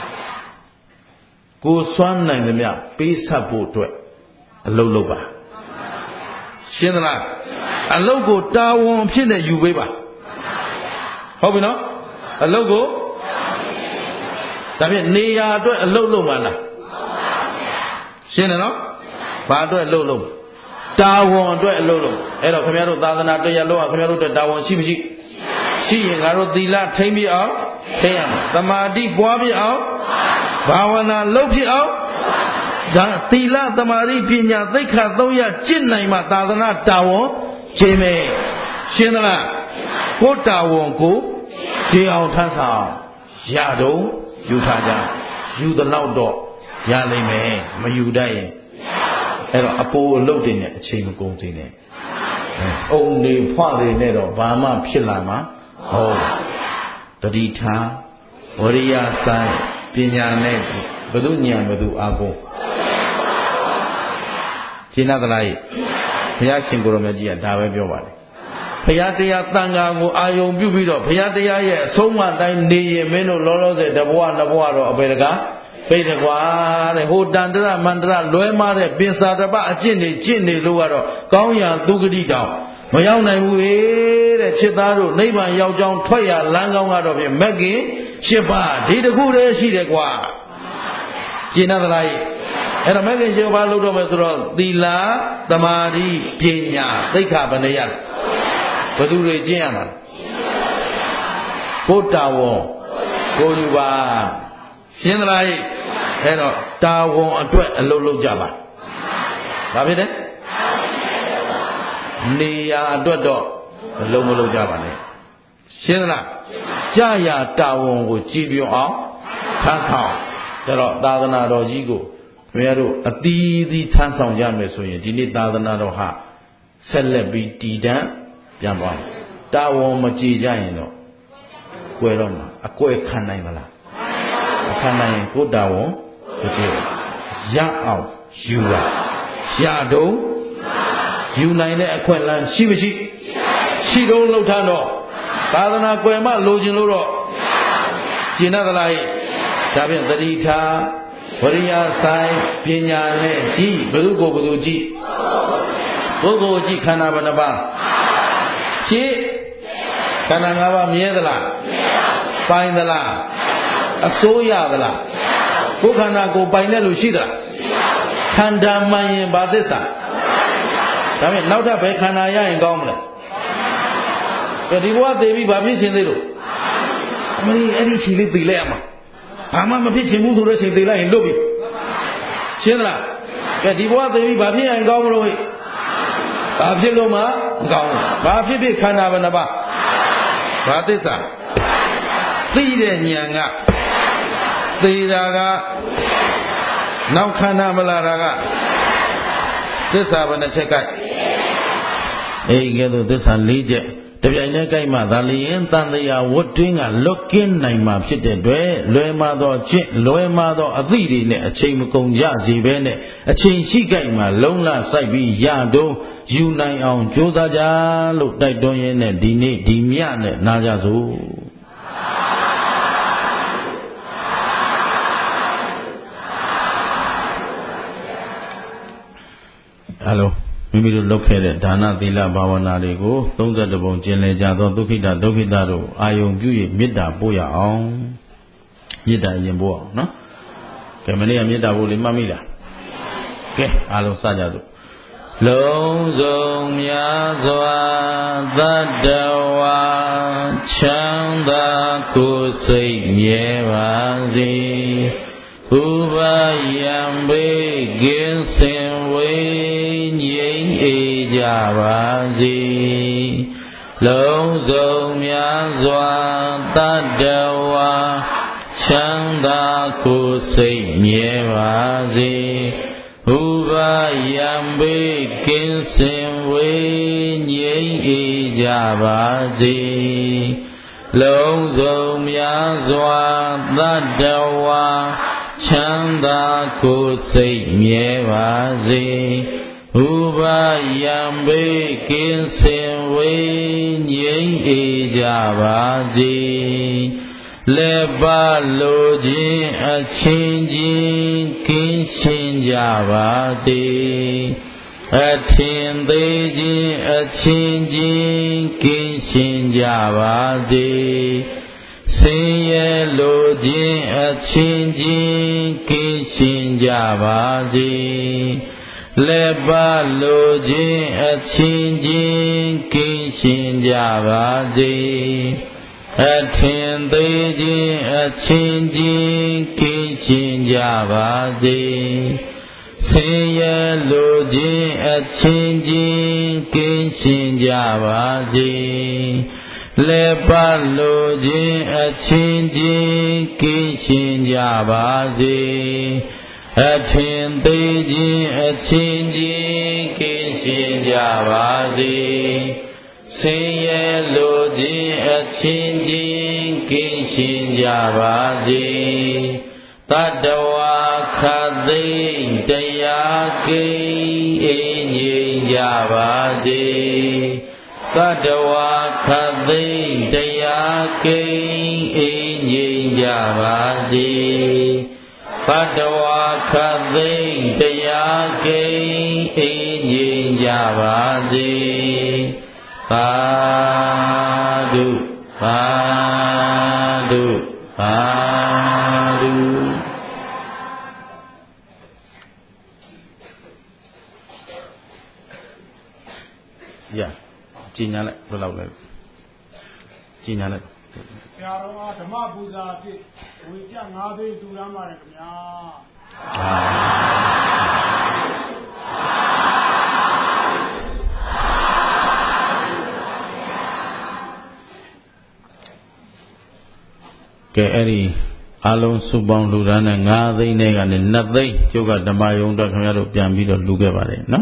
ကိုစွမ်းနိုင်သမျှပေးဆက်ဖို့အတွက်အလုံးလုပ်ပါရှင်းသလားအလုတ်ကိုတာဝန်ဖြစ်နေယူပေးပါဟုတ်ပြီနော်အလုတ်ကိုဒါဖြင့်နေရာအတွက်အလုတ်လုပ်မှလားရှင်းတယ်နော်ဘာအတွက်အလုတ်လုပ်တာဝန်အတွက်အလုတ်လုပ်အဲ့တော့ခင်ဗျားတို့သာသနာတရားလုံးကခင်ဗျားတို့အတွက်တာဝန်ရှိမရှိရှိရင်ငါတို့သီလထိမ့်ပြီးအောင်ထိမ့်ရမယ်သမာဓိပွားပြီးအောင်ဘာဝနာလုပ်ဖြစ်အောင်ဒါသီလသမာဓိပညာသိက္ခာသုံးရကျင့်နိုင်မှသာသနာတာဝန်ကျင်းမယ်ရှင်းသလားကိုတာဝန်ကိုကျင်းအောင်ထမ်းဆောင်ရတော့ယူထားကြယူသလောက်တော့ရနိုင်မယ်မယူတတ်ရင်အဲ့တော့အပိုးအလုပ်တွေနဲ့အချိန်မကုန်သေးနဲ့အုံနေဖွတွေနဲ့တော့ဘာမှဖြစ်လာမှာဟုတ်တတိထားဝရိယဆိုင်ပညာနဲ့ဘု து ဉာဏ်ဘု து အာကုန်ရှင်းသလားဘုရားရှင်ကိုရမကြီးကဒါပဲပြောပါတယ်ဘုရားတရားတန်ခါကိုအာယုံပြုပြီးတော့ဘုရားတရားရဲ့အဆုံးအမတိုင်းနေရင်မင်းတို့လောလောဆယ်တဘဝနှစ်ဘဝတော့အပေတကားပိတ်တယ်ကွာတဲ့ဟိုတန္တရမန္တရလွဲမားတဲ့ပင်စာတပအကျင့်တွေကျင့်နေလို့ကတော့ကောင်းရာသူဂတိတောင်မရောက်နိုင်ဘူးလေတဲ့ချစ်သားတို့နိဗ္ဗာန်ရောက်ကြောင်းထွက်ရလမ်းကောင်းကတော့ဖြင့်မက်ကင်ရှစ်ပါးဒီတခုတည်းရှိတယ်ကွာကျင့်သလားအဲ့တော့မဂ္ဂင်၈ပါးလုပ်တော့မယ်ဆိုတော့သီလသမာဓိပညာသိက္ခာဘယ်နှရဘယ်သူတွေကျင့်ရမှာကိုတာဝန်ကိုယူပါရှင်းသလားအဲ့တော့တာဝန်အတွက်အလုပ်လုပ်ကြပါဘာဖြစ်လဲနေရာအတွက်တော့အလုပ်မလုပ်ကြပါနဲ့ရှင်းသလားကြာရာတာဝန်ကိုကြည်ပြောအောင်ထမ်းဆောင်ဒါတော့သာသနာတော်ကြီးကိုဘုရားတို့အသီးသီးထမ်းဆောင်ကြမယ်ဆိုရင်ဒီနေ့သာသနာတော်ဟာဆက်လက်ပြီးတည်တံ့ပြန်သွားမယ်တာဝန်မကြည်ကြရင်တော့ကွယ်တော့မှာအကွယ်ခံနိုင်မလားမခံနိုင်ရင်ကိုယ်တာဝန်မကြည်ရအောင်ယူပါရတော့ယူနိုင်တဲ့အခွင့်အလမ်းရှိမရှိရှိတော့လှုပ်ထမ်းတော့သာသနာကွယ်မှလိုချင်လို့တော့ကျင့်သလားဒါဖြင့်သတိထားဝရိယဆိုင်ပညာနဲ့ကြည်ဘုသူကိုဘုသူကြည်ပုဂ္ဂိုလ်ကြည်ခန္ဓာဘယ်နှပါးရှင်းခန္ဓာ၅ပါးမြဲသလားမြဲပါဘူးပိုင်သလားအစိုးရသလားကိုယ်ခန္ဓာကိုယ်ပိုင်တဲ့လူရှိသလားခန္ဓာမှန်ရင်ဘာသစ္စာဒါဖြင့်နောက်ထပ်ဘယ်ခန္ဓာရရင်ကောင်းမလဲကဲဒီဘဝသေပြီးဘာဖြစ်ရှင်သေးလို့အမလေးအဲ့ဒီချိန်လေးသေလိုက်ရမှာဘာမှမဖြစ်ချင်ဘူးဆိုတဲ့ချိန်သေလိုက်ရင်လွတ်ပြီရှင်းသလားကဲဒီဘဝသေပြီးဘာဖြစ်ရင်ကောင်းမလို့ဟဲ့ဘာဖြစ်လို့မှမကောင်းဘူးဘာဖြစ်ဖြစ်ခန္ဓာဘယ်နှပါးဘာသစ္စာသိတဲ့ဉာဏ်ကသေတာကနောက်ခန္ဓာမလာတာကသစ္စာဘယ်နှချက်ကဲအေးကဲသို့သစ္စာ၄ချက်တပြိုင်တည်းကြိုက်မှသာလျင်တန်တရားဝတ်တွင်းကလွတ်ကင်းနိုင်မှာဖြစ်တဲ့အတွက်လွယ်မှာသောကျင့်လွယ်မှာသောအသည့်တွေနဲ့အချိန်မကုန်ကြစီပဲနဲ့အချိန်ရှိကြိုက်မှလုံးလစိုက်ပြီးရတော့ယူနိုင်အောင်ကြိုးစားကြလို့တိုက်တွန်းရင်းနဲ့ဒီနေ့ဒီမြနဲ့နာကြစို့ဟယ်လိုမိမိတို့လုပ်ခဲ့တဲ့ဒါနသီလဘာဝနာတွေကိုသုံး၁၁ပုံကျင့်လေကြသောဒုက္ခိတဒုက္ခိတတို့အာယုံပြု၍မေတ္တာပို့ရအောင်မေတ္တာရင်ပို့အောင်နော်ကဲမနေ့ကမေတ္တာပို့လေးမှတ်မိလားကဲအားလုံးစကြစို့လုံးစုံများစွာသတ္တဝါချမ်းသာကိုယ်စိတ်မြဲပါစေဥပယံဘေကင်းစင်ဝေးငြိမ်းအေးကြပါစေလုံးစုံများစွာတတ္တဝါချမ်းသာကိုယ်စိတ်မြဲပါစေဥပယံဘေကင်းစင်ဝေးငြိမ်းအေးကြပါစေလုံးစုံများစွာတတ္တဝါချမ်းသာကိုယ်စိတ်မြဲပါစေဥပယံဘေကင်းစင်ဝေးငြိမ်းအေးကြပါစေလက်ပါလိုခြင်းအချင်းချင်းကင်းရှင်းကြပါစေအထင်သေးခြင်းအချင်းချင်းကင်းရှင်းကြပါစေဆင်းရဲလိုခြင်းအချင်းချင်းကင်းရှင်းကြပါစေလက်ပါလိုခြင်းအချင်းချင်းကင်းရှင်းကြပါစေအထင်သေးခြင်းအချင်းချင်းကင်းရှင်းကြပါစေဆင်းရဲလိုခြင်းအချင်းချင်းကင်းရှင်းကြပါစေလက်ပတ်လိုခြင်းအချင်းချင်းကင်းရှင်းကြပါစေအထင်သေးခြင်းအချင်းချင်းကင်းရှင်းကြပါစေဆင်းရဲလိုခြင်းအချင်းချင်းကင်းရှင်းကြပါစေတတ္တဝါခသိတရားကိအေးငြိမ်းကြပါစေတတ္တဝါခသိတရားကိအေးငြိမ်းကြပါစေတတ္တဝါခသိတရားကိအေးငြိမ်းကြပါစေသာဓုသာဓုသာဓုရကြည်ညာလိုက်ဘယ်လောက်လဲကြည်ညာလိုက်ဆရာတော်ကဓမ္မပူဇာအဖြစ်ဝေကြငါးသိန်းတူရမ်းပါတယ်ခင်ဗျာကဲအဲ့ဒီအလုံးစုပေါင်းလူသားနဲ့ငါးသိန်းနဲ့ကနေနှစ်သိန်းကျုပ်ကဓမ္မယုံတော့ခင်ဗျားတို့ပြန်ပြီးတော့လူခဲ့ပါတယ်နော်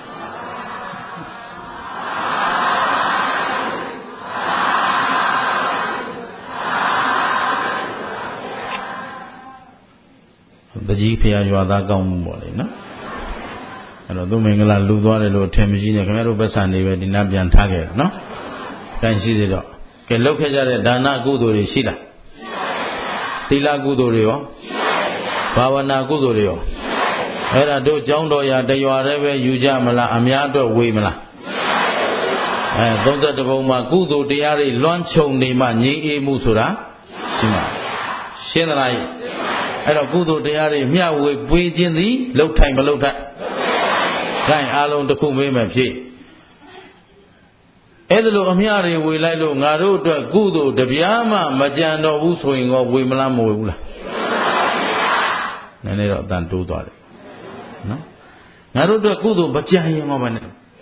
တကြီးဖရာရွာသားကောင်းမှုပေါ့လေနော်အဲ့တော့သူမင်္ဂလာလူသွားတယ်လို့အထင်မရှိနဲ့ခင်ဗျားတို့ပတ်စံနေပဲဒီနားပြန်ထားခဲ့တယ်နော်ကန်ရှိသေးတော့ကဲလောက်ခဲ့ကြတဲ့ဒါနကုသိုလ်တွေရှိလားသီလကုသိုလ်တွေရောဘာဝနာကုသိုလ်တွေရောအဲ့ဒါတို့ကျောင်းတော်ရာတရွာတည်းပဲယူကြမလားအများအတွက်ဝေမလားအဲသုံး၁၁ဘုံမှာကုသိုလ်တရားတွေလွှမ်းခြုံနေမှငြိမ်းအေးမှုဆိုတာရှင်းပါရှင်းသလားအဲ့တော့ကုသိုလ်တရားတွေမျှဝေပွေးခြင်းသည်လှုပ်ထိုင်မလှုပ်ထိုင်ခိုင်အားလုံးတစ်ခုမေးမယ်ဖြစ်အဲ့ဒါလို့အမျှတွေဝေလိုက်လို့ငါတို့အတွက်ကုသိုလ်တပြားမှမကြံတော့ဘူးဆိုရင်ကောဝေမလားမဝေဘူးလားနည်းနည်းတော့အတန်တိုးသွားတယ်နော်ငါတို့အတွက်ကုသိုလ်မကြံရင်ကောမနဲ့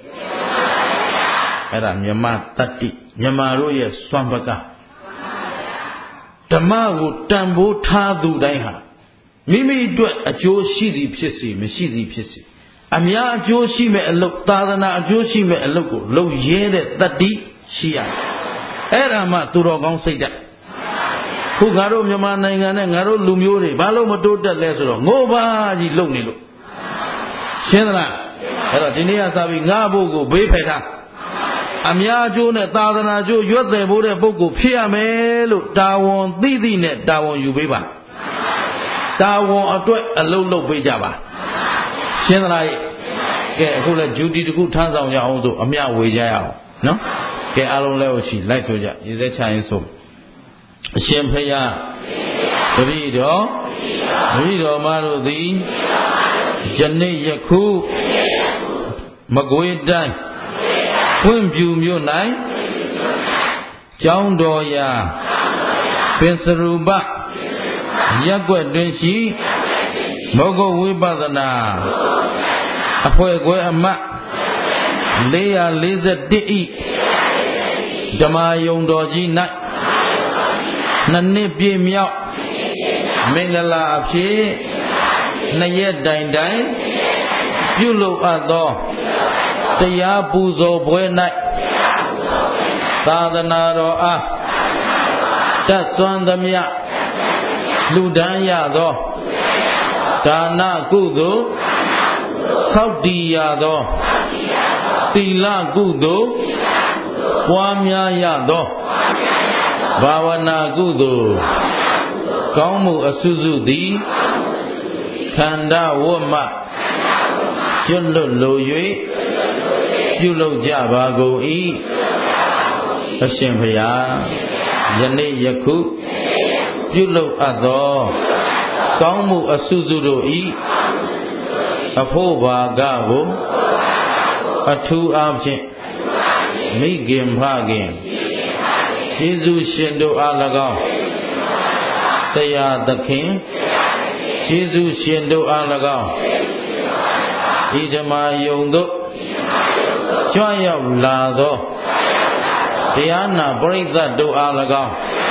အဲ့ဒါမြမတတ္တိမြမတို့ရဲ့စွမ်းပကဓမ္မကိုတန်ဖိုးထားသူတိုင်းဟာမိမိအတွက်အကျိုးရှိသည်ဖြစ်စေမရှိသည်ဖြစ်စေအများအကျိုးရှိမဲ့အလုပ်သာသနာအကျိုးရှိမဲ့အလုပ်ကိုလုပ်ရဲတဲ့တတ္တိရှိရတယ်အဲ့ဒါမှသူတော်ကောင်းစိတ်ဓာတ်ခုငါတို့မြန်မာနိုင်ငံနဲ့ငါတို့လူမျိုးတွေဘာလို့မတိုးတက်လဲဆိုတော့ငိုပါကြီးလုပ်နေလို့ရှင်းသလားအဲ့တော့ဒီနေ့ကစပြီးငါဘုတ်ကိုဘေးဖယ်ထားအများအကျိုးနဲ့သာသနာအကျိုးရွတ်တယ်ဖို့တဲ့ပုဂ္ဂိုလ်ဖြစ်ရမယ်လို့တာဝန်သိသိနဲ့တာဝန်ယူပေးပါတာဝန်အတွက်အလုပ်လုပ်ပေးကြပါရှင်းသလားကဲအခုလည်းဂျူတီတခုထမ်းဆောင်ကြအောင်ဆိုအမျှဝေကြရအောင်နော်ကဲအားလုံးလည်းချီလိုက်ဆိုကြရေသက်ချရင်ဆိုအရှင်ဖယားတပည့်တော်တပည့်တော်မတို့သည်ယနေ့ယခုမကွေးတိုင်းဖွင့်ပြူမြို့၌ကျောင်းတော်ရာပင်စရူပရက်ွက်တွင်ရှိမောဂဝိပဿနာအဖွဲ့ခွဲအမတ်လေးရာလေးဆယ်တစ်ဤဓမ္မယုံတော်ကြီး၌နှစ်နှစ်ပြည့်မြောက်မင်္ဂလာအဖြစ်နှစ်ရက်တိုင်တိုင်ပြုလုပ်အပ်သောတရားပူဇော်ပွဲ၌သာသနာတော်အားတတ်စွမ်းသမျှလူဒန်းရသောဒါနကုသိုလ်ဆောက်တည်ရသောသီလကုသိုလ်ပွားများရသောဘာဝနာကုသိုလ်ကောင်းမှုအစုစုသည်ခန္ဓာဝတ်မှကျွတ်လွတ်လို၍ပြုလုပ်ကြပါကုန်၏အရှင်ဘုရားယနေ့ယခုပြုလုပ်အပ်သောကောင်းမှုအစုစုတို့၏အဖို့ဘာကကိုအထူးအားဖြင့်မိခင်ဖခင်ကျေးဇူးရှင်တို့အား၎င်းဆရာသခင်ကျေးဇူးရှင်တို့အား၎င်းဤဓမ္မယုံတို့ကြွရောက်လာသောတရားနာပရိသတ်တို့အား၎င်း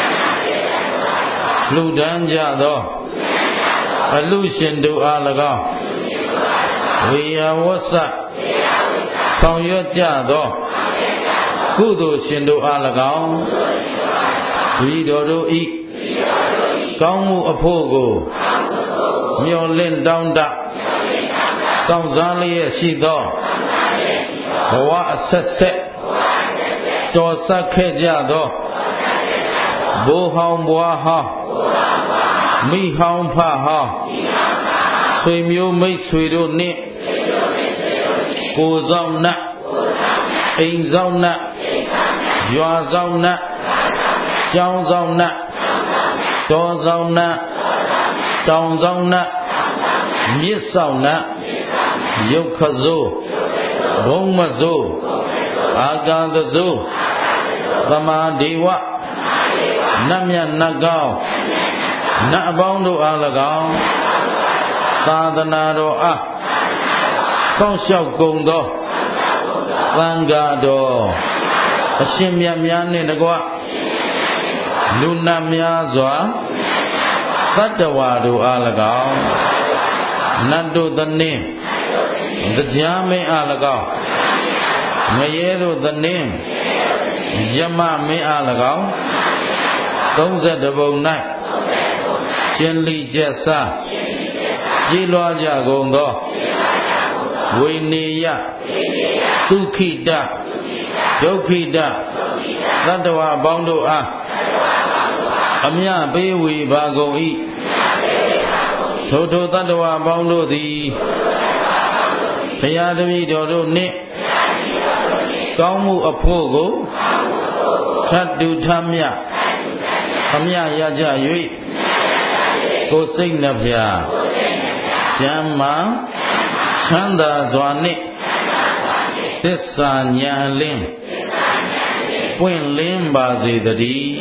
လူဒန်းကြသောအလူရှင်တို့အား၎င်းဝေယဝဆဆောင်ရွက်ကြသောကုသိုလ်ရှင်တို့အား၎င်းဒီတော်တို့ဤကောင်းမှုအဖို့ကိုမျှော်လင့်တောင်းတစောင့်စားလျက်ရှိသောဘဝအဆက်ဆက်တော်ဆက်ခဲ့ကြသောဘိုးဟောင်းဘွားဟောင်းမိဟောင်းဖဟောင်းဆွေမျိုးမိတ်ဆွေတို့နှင့်ကိုယ်ဆောင်နှင့်အိမ်ဆောင်နှင့်ရွာဆောင်နှင့်ကျောင်းဆောင်နှင့်တော်ဆောင်နှင့်တောင်ဆောင်နှင့်မြစ်ဆောင်နှင့်ရုပ်ခစိုးဘုံမစိုးအာကာသစိုးသမာဓိဝနတ်မြတ်နတ်ကောင်းနတ်အပေါင်းတို့အား၎င်းသာသနာတော်အားစောင့်ရှောက်ကုန်သောသံဃာတော်အရှင်မြတ်များနှင့်တကွလူနာများစွာသတ္တဝါတို့အား၎င်းနတ်တို့သနှင့်တရားမင်းအား၎င်းငရဲတို့သနှင့်ယမမင်းအား၎င်းသုံးဆယ်တပုံ၌ရှင်လိကျက်စားပြေးလွှားကြကုန်သောဝိနေယဒုက္ခိတဒုက္ခိတသတ္တဝါပေါင်းတို့အားအမြပေးဝေပါကုန်၏ထိုထိုသတ္တဝါပေါင်းတို့သည်ဘုရားတပည့်တော်တို့နှင့်ကောင်းမှုအဖို့ကိုထတ်တူထမြအမြရကြ၍ကိုယ်စိတ်နှဖျားကျမ်းမာချမ်းသာစွာနှင့်သစ္စာဉာဏ်လင်းပွင့်လင်းပါစေတည်း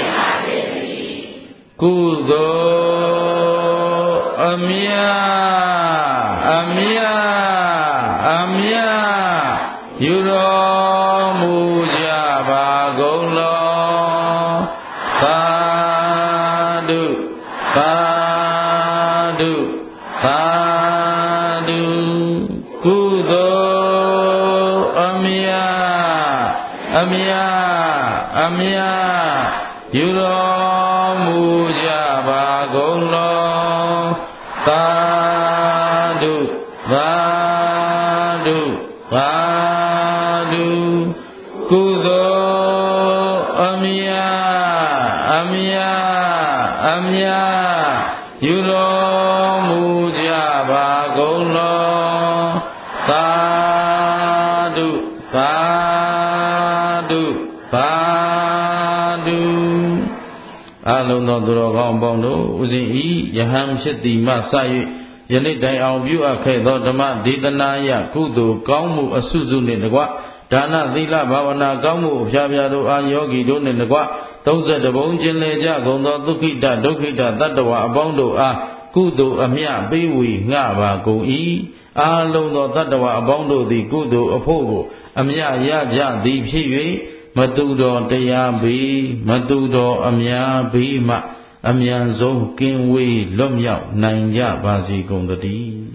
ကုသိုလ်အမြအမြအမြယူတော်မူကြပါကုန်လောသာဓုသာဓုသာဓုကုသိုလ်အမြအမြအမြယူတော်မူကြပါကုန်လောသာဓုသာဓုသာဓုကုသိုလ်အမြအမြအမြယူတော်မူကြပါကုန်လောသာဓုသာဓုသာဓုအလုံးသောသူတော်ကောင်းပေါင်းတို့ဥစဉ်ဤယဟန်ဖြစ်သည်မှစ၍ယနေ့တိုင်အောင်ပြုအပ်ခဲ့သောဓမ္မဒေသနာယကုသိုလ်ကောင်းမှုအစုစုနှင့်တကွဒါနသီလဘာဝနာကောင်းမှုအဖျားဖျားတို့အာယောဂီတို့နှင့်တကွသုံးဆယ်တဘုံကျင်လေကြကုန်သောဒုက္ခိတဒုက္ခိတတတ္တဝအပေါင်းတို့အားကုသိုလ်အမြပေးဝေငှပါကုန်၏အာလုံးသောတတ္တဝအပေါင်းတို့သည်ကုသိုလ်အဖို့ကိုအမြရကြသည်ဖြစ်၍မတူတော်တရားဘေးမတူတော်အများဘေးမှအမြန်ဆုံးကင်းဝေးလွတ်မြောက်နိုင်ကြပါစေကုန်သတည်း